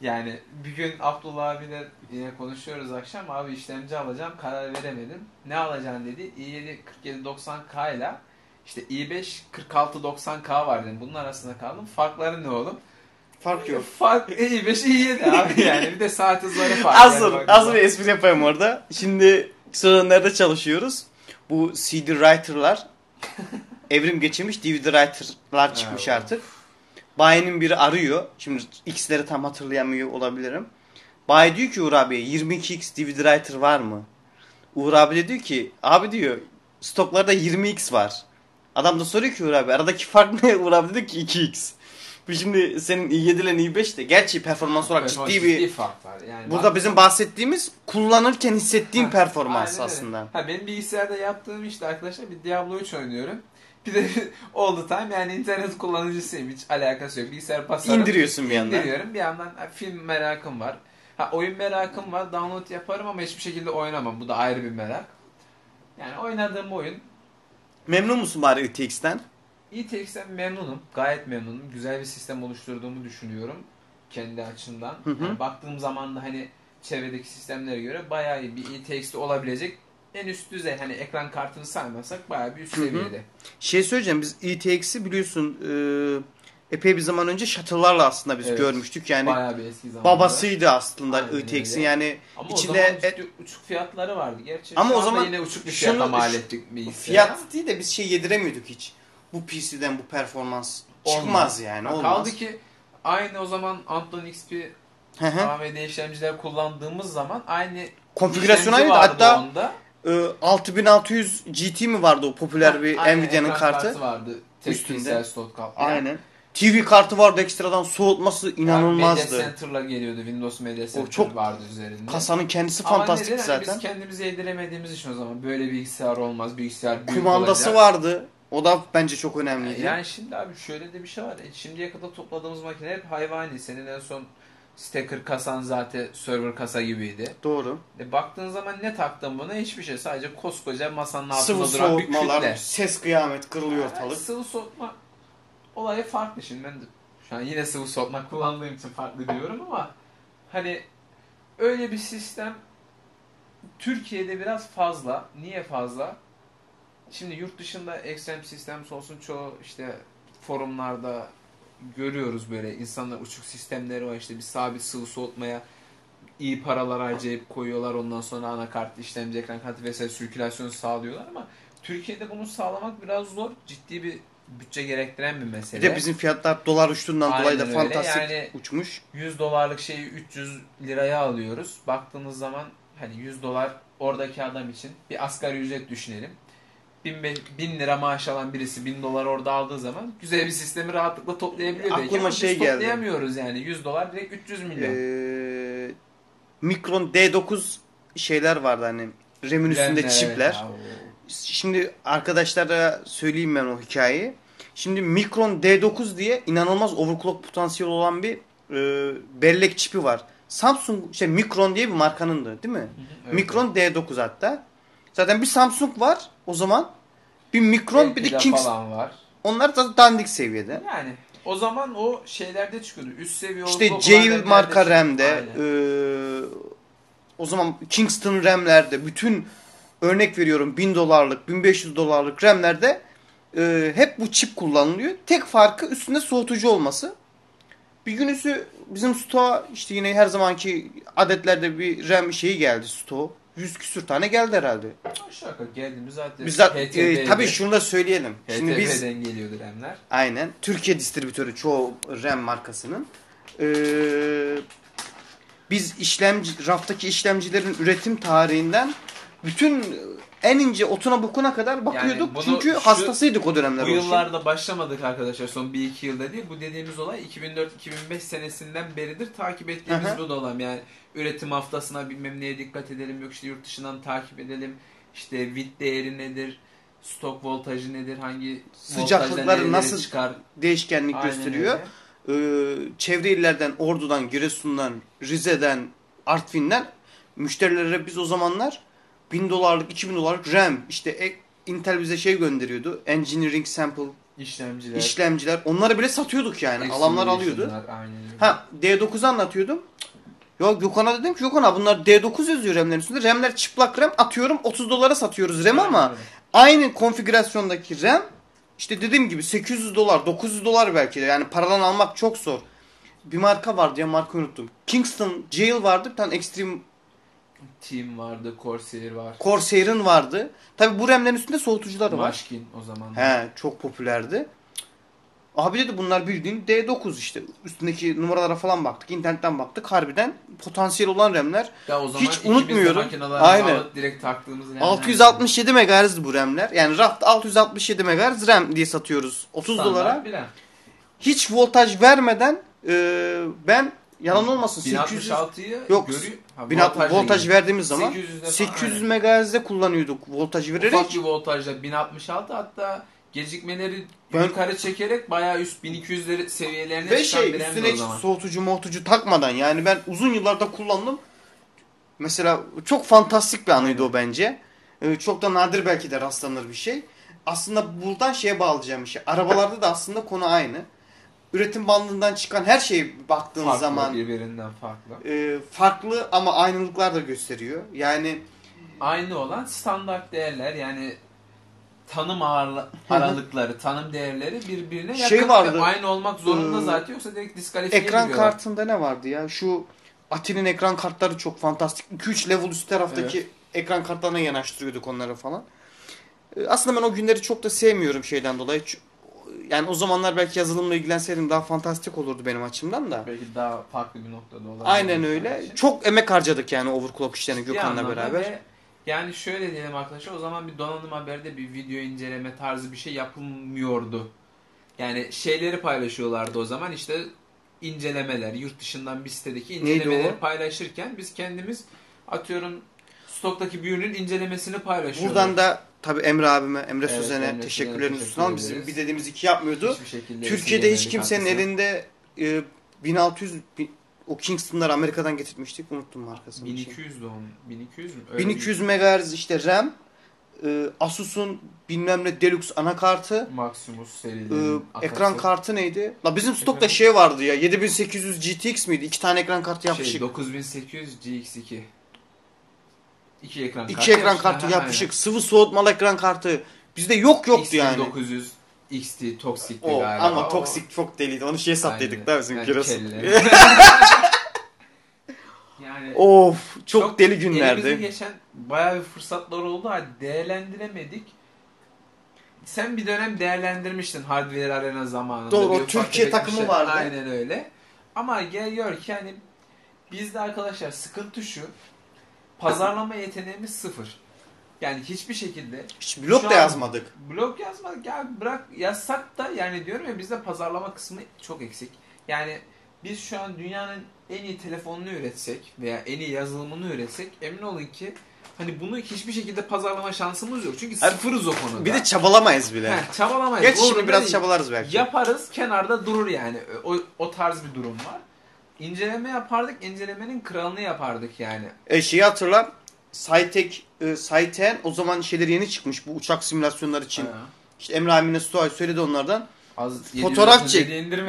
[SPEAKER 1] Yani bir gün Abdullah abiyle yine konuşuyoruz akşam. Abi işlemci alacağım, karar veremedim. Ne alacaksın dedi. i7 4790K ile işte i5 4690K var dedim. Bunun arasında kaldım. Farkları ne oğlum?
[SPEAKER 2] Fark yok.
[SPEAKER 1] Fark i5 i7 abi yani. Bir de saat hızları fark.
[SPEAKER 2] Az bir espri yapayım orada. Şimdi sonra nerede çalışıyoruz? Bu CD writer'lar evrim geçirmiş, DVD writer'lar çıkmış artık. Bayi'nin biri arıyor. Şimdi X'leri tam hatırlayamıyor olabilirim. Bayi diyor ki Uğur abiye 22X DVD writer var mı? Uğur abi de diyor ki abi diyor stoklarda 20X var. Adam da soruyor ki Uğur abi aradaki fark ne? Uğur abi diyor ki 2X. Bu şimdi senin i7 ile i5 de gerçi performans olarak ciddi bir
[SPEAKER 1] fark var. Yani
[SPEAKER 2] burada bizim bahsettiğimiz kullanırken hissettiğim performans aslında.
[SPEAKER 1] Benim bilgisayarda yaptığım işte arkadaşlar bir Diablo 3 oynuyorum. Bir de all the time yani internet kullanıcısıyım. Hiç alakası yok. Bilgisayar basarım.
[SPEAKER 2] İndiriyorsun bir yandan.
[SPEAKER 1] İndiriyorum. Bir yandan film merakım var. Oyun merakım var. Download yaparım ama hiçbir şekilde oynamam. Bu da ayrı bir merak. Yani oynadığım oyun.
[SPEAKER 2] Memnun musun bari RTX'ten?
[SPEAKER 1] RTX'ten memnunum. Gayet memnunum. Güzel bir sistem oluşturduğumu düşünüyorum. Kendi açımdan. Yani baktığım zaman da hani çevredeki sistemlere göre bayağı iyi bir RTX'te olabilecek en üst düzey. Hani ekran kartını saymazsak bayağı bir üst seviyede.
[SPEAKER 2] Şey söyleyeceğim biz RTX'i biliyorsun epey bir zaman önce Shutter'larla aslında biz görmüştük. Yani
[SPEAKER 1] bayağı bir eski zamanda.
[SPEAKER 2] Babasıydı aslında RTX'in yani
[SPEAKER 1] ama
[SPEAKER 2] içinde
[SPEAKER 1] o zaman uçuk fiyatları vardı. Gerçi
[SPEAKER 2] ama o zaman
[SPEAKER 1] yine uçuk bir fiyata mal ettik bilgisayara.
[SPEAKER 2] Fiyat değil de biz şey yediremiyorduk hiç. Bu PC'den bu performans çıkmaz yani. Olmaz.
[SPEAKER 1] Kaldı ki aynı o zaman Anton XP AMD işlemciler kullandığımız zaman aynı
[SPEAKER 2] konfigürasyon aynıydı. Hatta 6600 GT mi vardı o popüler bir Nvidia'nın kartı
[SPEAKER 1] vardı.
[SPEAKER 2] Üstünde.
[SPEAKER 1] Slot kartı.
[SPEAKER 2] Aynen. TV kartı vardı ekstradan soğutması inanılmazdı.
[SPEAKER 1] Media Center'la geliyordu. Windows Media Center vardı üzerinde.
[SPEAKER 2] Kasanın kendisi fantastik zaten.
[SPEAKER 1] Biz kendimize yediremediğimiz için o zaman böyle bilgisayar olmaz. Bilgisayar büyük
[SPEAKER 2] kumandası
[SPEAKER 1] olacak.
[SPEAKER 2] vardı. O da bence çok önemliydi.
[SPEAKER 1] Yani şimdi abi şöyle de bir şey var. Şimdiye kadar topladığımız makineler hep hayvani. Senin en son Stacker kasan zaten server kasa gibiydi.
[SPEAKER 2] Doğru.
[SPEAKER 1] Baktığın zaman ne taktın buna? Hiçbir şey. Sadece koskoca masanın altında
[SPEAKER 2] sıvı
[SPEAKER 1] duran bir kütle.
[SPEAKER 2] soğutmalar, ses kıyamet kırılıyor ortalık.
[SPEAKER 1] Sıvı soğutma olayı farklı. Şimdi ben de şu an yine sıvı soğutma kullandığım için farklı diyorum ama hani öyle bir sistem Türkiye'de biraz fazla. Niye fazla? Şimdi yurt dışında Extreme Systems olsun çoğu işte forumlarda görüyoruz böyle insanlar uçuk sistemleri var işte bir sabit sıvı soğutmaya iyi paralar harcayıp koyuyorlar ondan sonra anakart, işlemci, ekran kartı vesaire sirkülasyonu sağlıyorlar ama Türkiye'de bunu sağlamak biraz zor. Ciddi bir bütçe gerektiren bir mesele.
[SPEAKER 2] Bir de bizim fiyatlar dolar uçtuğundan dolayı da fantastik
[SPEAKER 1] yani
[SPEAKER 2] uçmuş.
[SPEAKER 1] $100'lık şeyi 300 liraya alıyoruz. Baktığınız zaman hani $100 oradaki adam için bir asgari ücret düşünelim. 1000 lira maaş alan birisi $1000 orada aldığı zaman güzel bir sistemi rahatlıkla toplayabiliyor.
[SPEAKER 2] Aklıma şey geldi.
[SPEAKER 1] Toplayamıyoruz yani. $100 direkt 300 milyon.
[SPEAKER 2] Micron D9 şeyler vardı hani RAM'in üstünde çipler. Evet. Şimdi arkadaşlara söyleyeyim ben o hikayeyi. Şimdi Micron D9 diye inanılmaz overclock potansiyeli olan bir bellek çipi var. Samsung Micron diye bir markanındı değil mi? Evet. Micron D9 hatta. Zaten bir Samsung var o zaman. Bir Micron bir de
[SPEAKER 1] Kingston var.
[SPEAKER 2] Onlar zaten dandik seviyede.
[SPEAKER 1] Yani o zaman o şeylerde çıkıyordu. Üst seviye
[SPEAKER 2] İşte Jail marka RAM'de o zaman Kingston RAM'lerde bütün örnek veriyorum $1000'lık $1500'lık RAM'lerde hep bu çip kullanılıyor. Tek farkı üstünde soğutucu olması. Bir günüsü bizim stoğa işte yine her zamanki adetlerde bir RAM şeyi geldi stoğa. 100 küsür tane geldi herhalde.
[SPEAKER 1] Aşağı geldiğimiz zaten.
[SPEAKER 2] Biz tabii şunu da söyleyelim. Şimdi
[SPEAKER 1] HTP'den geliyordu RAM'ler.
[SPEAKER 2] Aynen. Türkiye distribütörü çoğu RAM markasının. Biz raftaki işlemcilerin üretim tarihinden bütün en ince otuna bukuna kadar bakıyorduk. Yani çünkü hastasıydık o dönemler.
[SPEAKER 1] Bu yıllarda başlamadık arkadaşlar. Son 1-2 yılda değil. Bu dediğimiz olay 2004-2005 senesinden beridir takip ettiğimiz bu dolam. Yani üretim haftasına bilmem neye dikkat edelim. Yok işte yurt dışından takip edelim. İşte WIT değeri nedir? Stok voltajı nedir? Hangi
[SPEAKER 2] sıcaklıkları nasıl çıkar? Değişkenlik aynen gösteriyor. Çevre illerden, Ordu'dan, Giresun'dan, Rize'den, Artvin'den müşterilere biz o zamanlar $1000'lık, $2000'lık RAM işte Intel bize şey gönderiyordu. Engineering sample işlemciler. Onları bile satıyorduk yani. Alanlar alıyordu. D9'u anlatıyordum. Ya Gökhan'a dedim ki Gökhan'a bunlar D9 yazıyor RAM'lerin üstünde. RAM'ler çıplak RAM atıyorum 30 dolara satıyoruz RAM ama
[SPEAKER 1] Öyle.
[SPEAKER 2] aynı konfigürasyondaki RAM işte dediğim gibi 800 dolar 900 dolar belki de yani paradan almak çok zor. Bir marka vardı ya markayı unuttum. Kingston Jail vardı bir tane Extreme
[SPEAKER 1] Team vardı, Corsair var.
[SPEAKER 2] Corsair'ın vardı. Tabi bu RAM'lerin üstünde soğutucuları var.
[SPEAKER 1] Maşkin o zaman.
[SPEAKER 2] He çok popülerdi. Abi dedi bunlar bildiğin D9 işte. Üstündeki numaralara falan baktık. İnternetten baktık. Harbiden potansiyel olan RAM'ler.
[SPEAKER 1] Ya o zaman
[SPEAKER 2] hiç unutmuyorum.
[SPEAKER 1] Aynen. Alıp direkt taktığımız RAM'ler
[SPEAKER 2] 667 MHz bu RAM'ler. Yani rafta 667 MHz RAM diye satıyoruz. 30 dolara. Hiç voltaj vermeden ben yalan olmasın 800
[SPEAKER 1] 1066'yı
[SPEAKER 2] yok.
[SPEAKER 1] görüyor.
[SPEAKER 2] Voltaj verdiğimiz zaman
[SPEAKER 1] 800'de
[SPEAKER 2] 800 MHz'de kullanıyorduk voltaj vererek.
[SPEAKER 1] Ufak bir voltajla 1066 hatta gecikmeleri yukarı çekerek bayağı üst 1200'leri seviyelerine
[SPEAKER 2] ve
[SPEAKER 1] çıkan bir
[SPEAKER 2] üstüne
[SPEAKER 1] o
[SPEAKER 2] hiç
[SPEAKER 1] zaman.
[SPEAKER 2] soğutucu takmadan yani ben uzun yıllarda kullandım. Mesela çok fantastik bir anıydı o bence. Çok da nadir belki de rastlanır bir şey. Aslında buradan şeye bağlayacağım bir şey. Arabalarda da aslında konu aynı. Üretim bandından çıkan her şeye baktığın
[SPEAKER 1] farklı,
[SPEAKER 2] zaman
[SPEAKER 1] birbirinden farklı.
[SPEAKER 2] Farklı ama aynılıklar da gösteriyor. Yani
[SPEAKER 1] aynı olan standart değerler yani tanım aralıkları, tanım değerleri birbirine yakın
[SPEAKER 2] vardı,
[SPEAKER 1] ve aynı olmak zorunda zaten yoksa direkt diskalifiye
[SPEAKER 2] ekran
[SPEAKER 1] giriyorlar.
[SPEAKER 2] kartında ne vardı ya? Şu Ati'nin ekran kartları çok fantastik. 2-3 level üst taraftaki ekran kartlarına yanaştırıyorduk onları falan. Aslında ben o günleri çok da sevmiyorum şeyden dolayı. Yani o zamanlar belki yazılımla ilgilenseydim daha fantastik olurdu benim açımdan da.
[SPEAKER 1] Belki daha farklı bir noktada olabilir.
[SPEAKER 2] Aynen öyle. Çok emek harcadık yani overclock işlerini Gökhan'la beraber.
[SPEAKER 1] Ve yani şöyle diyelim arkadaşlar o zaman bir donanım haberde bir video inceleme tarzı bir şey yapılmıyordu. Yani şeyleri paylaşıyorlardı o zaman işte incelemeler, yurt dışından bir sitedeki incelemeleri paylaşırken biz kendimiz atıyorum stoktaki bir ürünün incelemesini paylaşıyorduk.
[SPEAKER 2] Buradan da tabii Emre abime, Emre Sözen'e teşekkürlerimizi sunalım. Bizim bir dediğimiz iki yapmıyordu. Türkiye'de hiç kimsenin elinde 1600 o Kingston'lar Amerika'dan getirmiştik. Unuttum markasını.
[SPEAKER 1] 1200 doğum. 1200 mü?
[SPEAKER 2] 1200 MHz işte RAM. Asus'un bilmem ne Deluxe anakartı.
[SPEAKER 1] Maximus serilerinin
[SPEAKER 2] ekran kartı neydi? La bizim stokta şey vardı ya. 7800 GTX miydi? 2 tane ekran kartı yapışık.
[SPEAKER 1] 9800 GX2. 2 ekran kartı.
[SPEAKER 2] 2 ekran kartı yapışık. Aynen. Sıvı soğutmalı ekran kartı. Bizde yoktu
[SPEAKER 1] XT
[SPEAKER 2] yani.
[SPEAKER 1] 900 XT Toxic'ti
[SPEAKER 2] galiba. Ama Toxic çok deliydi. Onu şey sattıydık da bizim kilosu.
[SPEAKER 1] Yani
[SPEAKER 2] of çok deli günlerdi.
[SPEAKER 1] Elimizde geçen bayağı bir fırsatlar oldu. Hadi değerlendiremedik. Sen bir dönem değerlendirmiştin Hardware Arena zamanında.
[SPEAKER 2] Doğru o Türkiye takımı vardı.
[SPEAKER 1] Aynen öyle. Ama gel gör ki yani bizde arkadaşlar sıkıntı şu. Pazarlama yeteneğimiz sıfır. Yani hiçbir şekilde.
[SPEAKER 2] Hiç blog da yazmadık.
[SPEAKER 1] Blog yazmadık ya bırak yazsak da yani diyorum ya bizde pazarlama kısmı çok eksik. Yani biz şu an dünyanın en iyi telefonunu üretsek veya en iyi yazılımını üretsek emin olun ki hani bunu hiçbir şekilde pazarlama şansımız yok. Çünkü sıfırız o konuda.
[SPEAKER 2] Bir de çabalamayız bile.
[SPEAKER 1] Çabalamayız.
[SPEAKER 2] Geç şimdi biraz çabalarız belki.
[SPEAKER 1] Yaparız kenarda durur yani. O tarz bir durum var. İnceleme yapardık. İncelemenin kralını yapardık yani.
[SPEAKER 2] Şeyi hatırla. Cytek o zaman şeyleri yeni çıkmış bu uçak simülasyonları için. İşte Emre Amine Stoğay söyledi onlardan. Fotoğraf çek.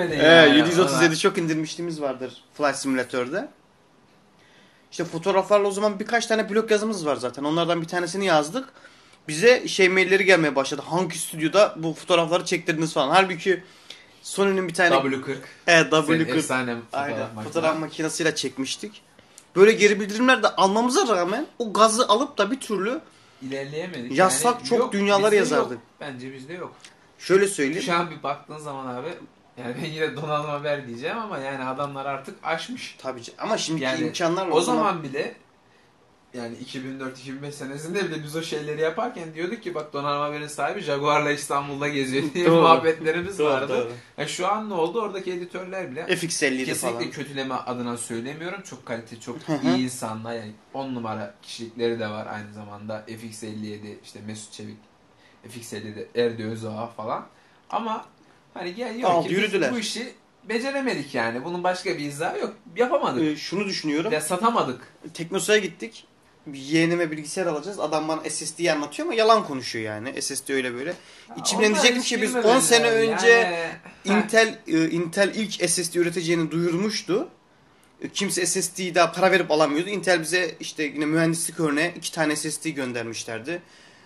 [SPEAKER 2] 737 çok indirmişliğimiz vardır Flight Simulator'da. İşte fotoğraflarla o zaman birkaç tane blog yazımız var zaten. Onlardan bir tanesini yazdık. Bize mailleri gelmeye başladı. Hangi stüdyoda bu fotoğrafları çektirdiniz falan. Halbuki Sony'nin bir tane
[SPEAKER 1] W40.
[SPEAKER 2] W40.
[SPEAKER 1] Efsane
[SPEAKER 2] fotoğraf makinesiyle çekmiştik. Böyle geri bildirimler de almamıza rağmen o gazı alıp da bir türlü
[SPEAKER 1] ilerleyemedik.
[SPEAKER 2] Yazsak
[SPEAKER 1] yani
[SPEAKER 2] çok
[SPEAKER 1] yok,
[SPEAKER 2] dünyalar yazardık.
[SPEAKER 1] Yok. Bence bizde yok.
[SPEAKER 2] Şöyle söyleyeyim.
[SPEAKER 1] Şu an bir baktığın zaman abi yani ben yine donanım haber diyeceğim ama yani adamlar artık aşmış.
[SPEAKER 2] Tabii ama şimdiki
[SPEAKER 1] yani
[SPEAKER 2] imkanlarla
[SPEAKER 1] o zaman bile yani 2004-2005 senesinde bile biz o şeyleri yaparken diyorduk ki bak donanım haberin sahibi Jaguar'la İstanbul'da geziyor diye muhabbetlerimiz vardı. Doğru. Yani şu an ne oldu? Oradaki editörler bile
[SPEAKER 2] FX50'de
[SPEAKER 1] kesinlikle
[SPEAKER 2] falan.
[SPEAKER 1] kötüleme adına söylemiyorum. Çok kaliteli, çok iyi insanlar. Yani 10 numara kişilikleri de var aynı zamanda. FX57 işte Mesut Çevik, FX50'de Erdi Özağa falan. Ama hani gel ki biz bu işi beceremedik yani. Bunun başka bir izahı yok. Yapamadık.
[SPEAKER 2] Şunu düşünüyorum.
[SPEAKER 1] Ya satamadık.
[SPEAKER 2] Teknosa'ya gittik. Yeğenime bilgisayar alacağız. Adam bana SSD'yi anlatıyor ama yalan konuşuyor yani. SSD öyle böyle. İçimden diyecektim ki biz 10 sene önce Intel ilk SSD üreteceğini duyurmuştu. Kimse SSD'yi daha para verip alamıyordu. Intel bize işte yine mühendislik örneği 2 tane SSD göndermişlerdi.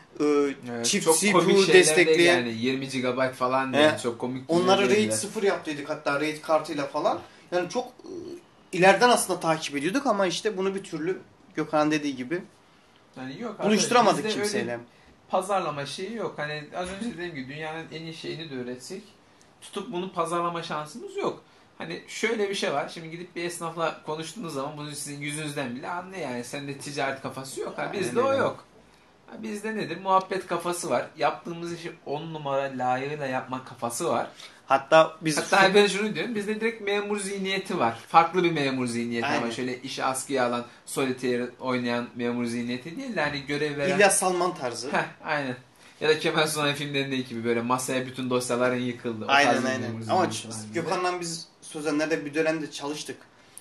[SPEAKER 2] Çift
[SPEAKER 1] çok
[SPEAKER 2] CPU
[SPEAKER 1] komik şeyler
[SPEAKER 2] destekli.
[SPEAKER 1] değil yani 20 GB falan değil. Çok komik.
[SPEAKER 2] Onları RAID 0 yaptıydık hatta RAID kartıyla falan. Yani çok ileriden aslında takip ediyorduk ama işte bunu bir türlü Gökhan dediği gibi
[SPEAKER 1] yani yok,
[SPEAKER 2] buluşturamadık kimseyle.
[SPEAKER 1] Pazarlama şeyi yok. Hani az önce dediğim gibi dünyanın en iyi şeyini de öğretsek tutup bunu pazarlama şansımız yok. Hani şöyle bir şey var. Şimdi gidip bir esnafla konuştuğunuz zaman bunu sizin yüzünüzden bile anlıyor yani. Sende ticaret kafası yok. Ha, bizde o yok. Ha, bizde nedir? Muhabbet kafası var. Yaptığımız işi 10 numara layığıyla yapmak kafası var.
[SPEAKER 2] Hatta
[SPEAKER 1] ben şunu diyorum. Bizde direkt memur zihniyeti var. Farklı bir memur zihniyeti ama şöyle işi askıya alan, solitaire oynayan memur zihniyeti değil de hani görev veren.
[SPEAKER 2] İlyas Salman tarzı.
[SPEAKER 1] Aynen. Ya da Kemal Sunal filmlerindeki gibi böyle masaya bütün dosyaların yıkıldı.
[SPEAKER 2] Aynen. Ama Gökhan'la biz Sözenler'de bir dönemde çalıştık.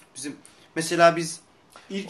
[SPEAKER 2] Mesela biz ilk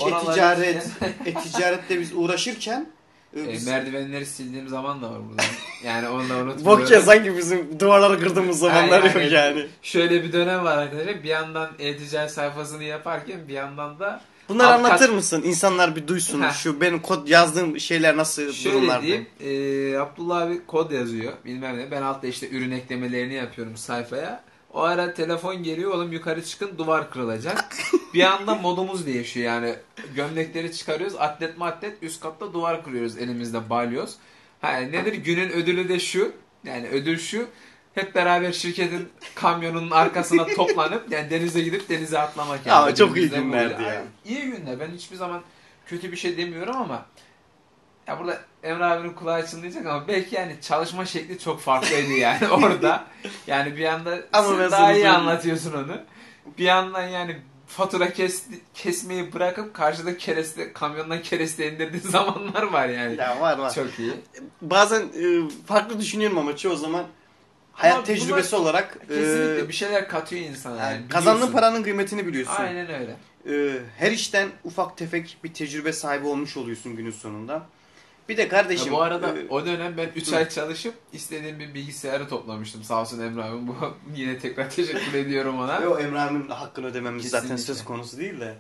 [SPEAKER 2] e-ticarette biz uğraşırken
[SPEAKER 1] merdivenleri sildiğim zaman da var burada. Yani onu da unutmuyorum.
[SPEAKER 2] Bok ya sanki bizim duvarları kırdığımız zamanlar yok yani.
[SPEAKER 1] Şöyle bir dönem var arkadaşlar. Bir yandan e-ticaret sayfasını yaparken bir yandan da
[SPEAKER 2] bunları anlatır mısın? İnsanlar bir duysun. Şu benim kod yazdığım şeyler nasıl durumlarda?
[SPEAKER 1] Şöyle diyeyim. Abdullah abi kod yazıyor. Bilmem ne. Ben altta işte ürün eklemelerini yapıyorum sayfaya. O ara telefon geliyor. Oğlum yukarı çıkın, duvar kırılacak. Bir anda modumuz değişiyor yani. Gömlekleri çıkarıyoruz. Atlet üst katta duvar kırıyoruz elimizde balyoz. Nedir? Günün ödülü de şu. Yani ödül şu. Hep beraber şirketin kamyonunun arkasına toplanıp yani denize gidip denize atlamak. Yani.
[SPEAKER 2] Ya çok iyi günlerdi ya.
[SPEAKER 1] İyi günler. Ben hiçbir zaman kötü bir şey demiyorum ama ya burada Emre abinin kulağı çınlayacak ama belki yani çalışma şekli çok farklıydı yani orada. Yani bir yanda sen daha iyi anlatıyorsun onu. Bir yandan yani fatura kesmeyi bırakıp karşıda kamyondan kereste indirdiği zamanlar var yani.
[SPEAKER 2] Ya var.
[SPEAKER 1] Çok iyi.
[SPEAKER 2] Bazen farklı düşünüyorum ama çoğu zaman hayat tecrübesi olarak
[SPEAKER 1] kesinlikle bir şeyler katıyor insana yani.
[SPEAKER 2] Kazandığın paranın kıymetini biliyorsun.
[SPEAKER 1] Aynen öyle.
[SPEAKER 2] Her işten ufak tefek bir tecrübe sahibi olmuş oluyorsun günün sonunda. Bir de kardeşim...
[SPEAKER 1] Bu arada o dönem ben 3 ay çalışıp istediğim bir bilgisayarı toplamıştım. Sağ olsun Emre abim. Bu yine tekrar teşekkür ediyorum ona.
[SPEAKER 2] Yok, Emre abimin hakkını ödememiz kesinlikle zaten söz konusu değil de.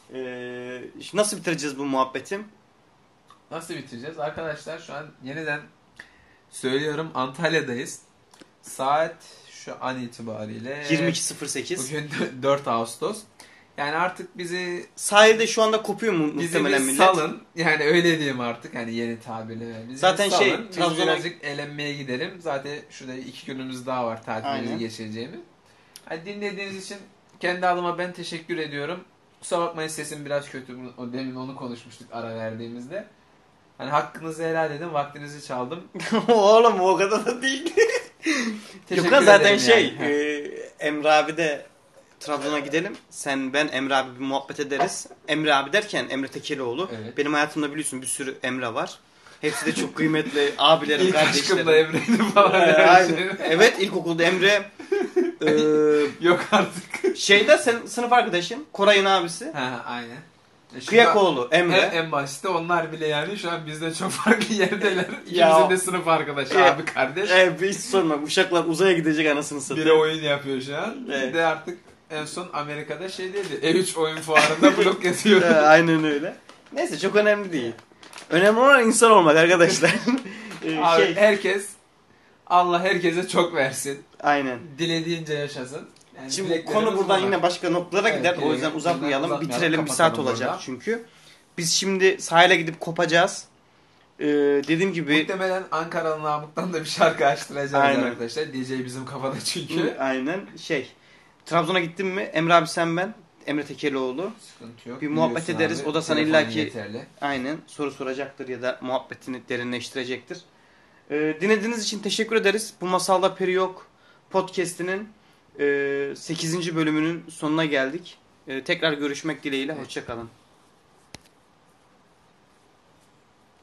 [SPEAKER 2] Nasıl bitireceğiz bu muhabbetim?
[SPEAKER 1] Nasıl bitireceğiz? Arkadaşlar şu an yeniden söylüyorum, Antalya'dayız. Saat şu an itibariyle
[SPEAKER 2] 22.08.
[SPEAKER 1] Bugün 4 Ağustos. Yani artık bizi
[SPEAKER 2] sahilde şu anda kopuyor mu muhtemelen millet?
[SPEAKER 1] Bizi salın. Yani öyle diyeyim artık hani yeni tabirle. Bizi
[SPEAKER 2] zaten
[SPEAKER 1] salın. Biz birazcık eğlenmeye gidelim. Zaten şurada 2 günümüz daha var tatilimizi geçireceğimiz. Yani dinlediğiniz için kendi adıma ben teşekkür ediyorum. Kusura bakmayın, sesim biraz kötü. Demin onu konuşmuştuk ara verdiğimizde. Hani hakkınızı helal edin. Vaktinizi çaldım.
[SPEAKER 2] Oğlum o kadar da değil. Yok zaten Emre abi de Trabzon'a gidelim. Sen, ben, Emre abi bir muhabbet ederiz. Emre abi derken Emre Tekelioğlu. Evet. Benim hayatımda biliyorsun bir sürü Emre var. Hepsi de çok kıymetli abilerim, kardeşlerim. İlk aşkım da Emre'ydi falan. Evet, ilkokulda Emre.
[SPEAKER 1] Yok artık.
[SPEAKER 2] Senin sınıf arkadaşın Koray'ın abisi.
[SPEAKER 1] Aynen.
[SPEAKER 2] Kıyakoğlu, Emre.
[SPEAKER 1] En başta onlar bile yani şu an bizden çok farklı yerdeler. İkimizin de sınıf arkadaşı, abi kardeş.
[SPEAKER 2] Hiç sorma. Uşaklar uzaya gidecek anasını satayım.
[SPEAKER 1] Biri oyun yapıyor şu an. Bir de artık en son Amerika'da E3 oyun fuarında blog yazıyor.
[SPEAKER 2] Aynen öyle. Neyse, çok önemli değil. Önemli olan insan olmak arkadaşlar.
[SPEAKER 1] Herkes, Allah herkese çok versin.
[SPEAKER 2] Aynen.
[SPEAKER 1] Dilediğince yaşasın. Yani
[SPEAKER 2] şimdi konu buradan yine başka noktalara gider. O yüzden uzatmayalım. Bitirelim, bir saat olacak buradan. Çünkü. Biz şimdi sahile gidip kopacağız. Dediğim gibi.
[SPEAKER 1] Muhtemelen Ankara'nın Namık'tan da bir şarkı açtıracağız arkadaşlar. DJ bizim kafada çünkü.
[SPEAKER 2] Aynen. Trabzon'a gittin mi? Emre abi, sen, ben. Emre Tekelioğlu.
[SPEAKER 1] Sıkıntı yok.
[SPEAKER 2] Bir muhabbet ederiz.
[SPEAKER 1] Abi,
[SPEAKER 2] o da sana illaki
[SPEAKER 1] yeterli.
[SPEAKER 2] Aynen soru soracaktır ya da muhabbetini derinleştirecektir. Dinlediğiniz için teşekkür ederiz. Bu Masalda Peri Yok podcast'inin 8. bölümünün sonuna geldik. Tekrar görüşmek dileğiyle. Hoşça kalın.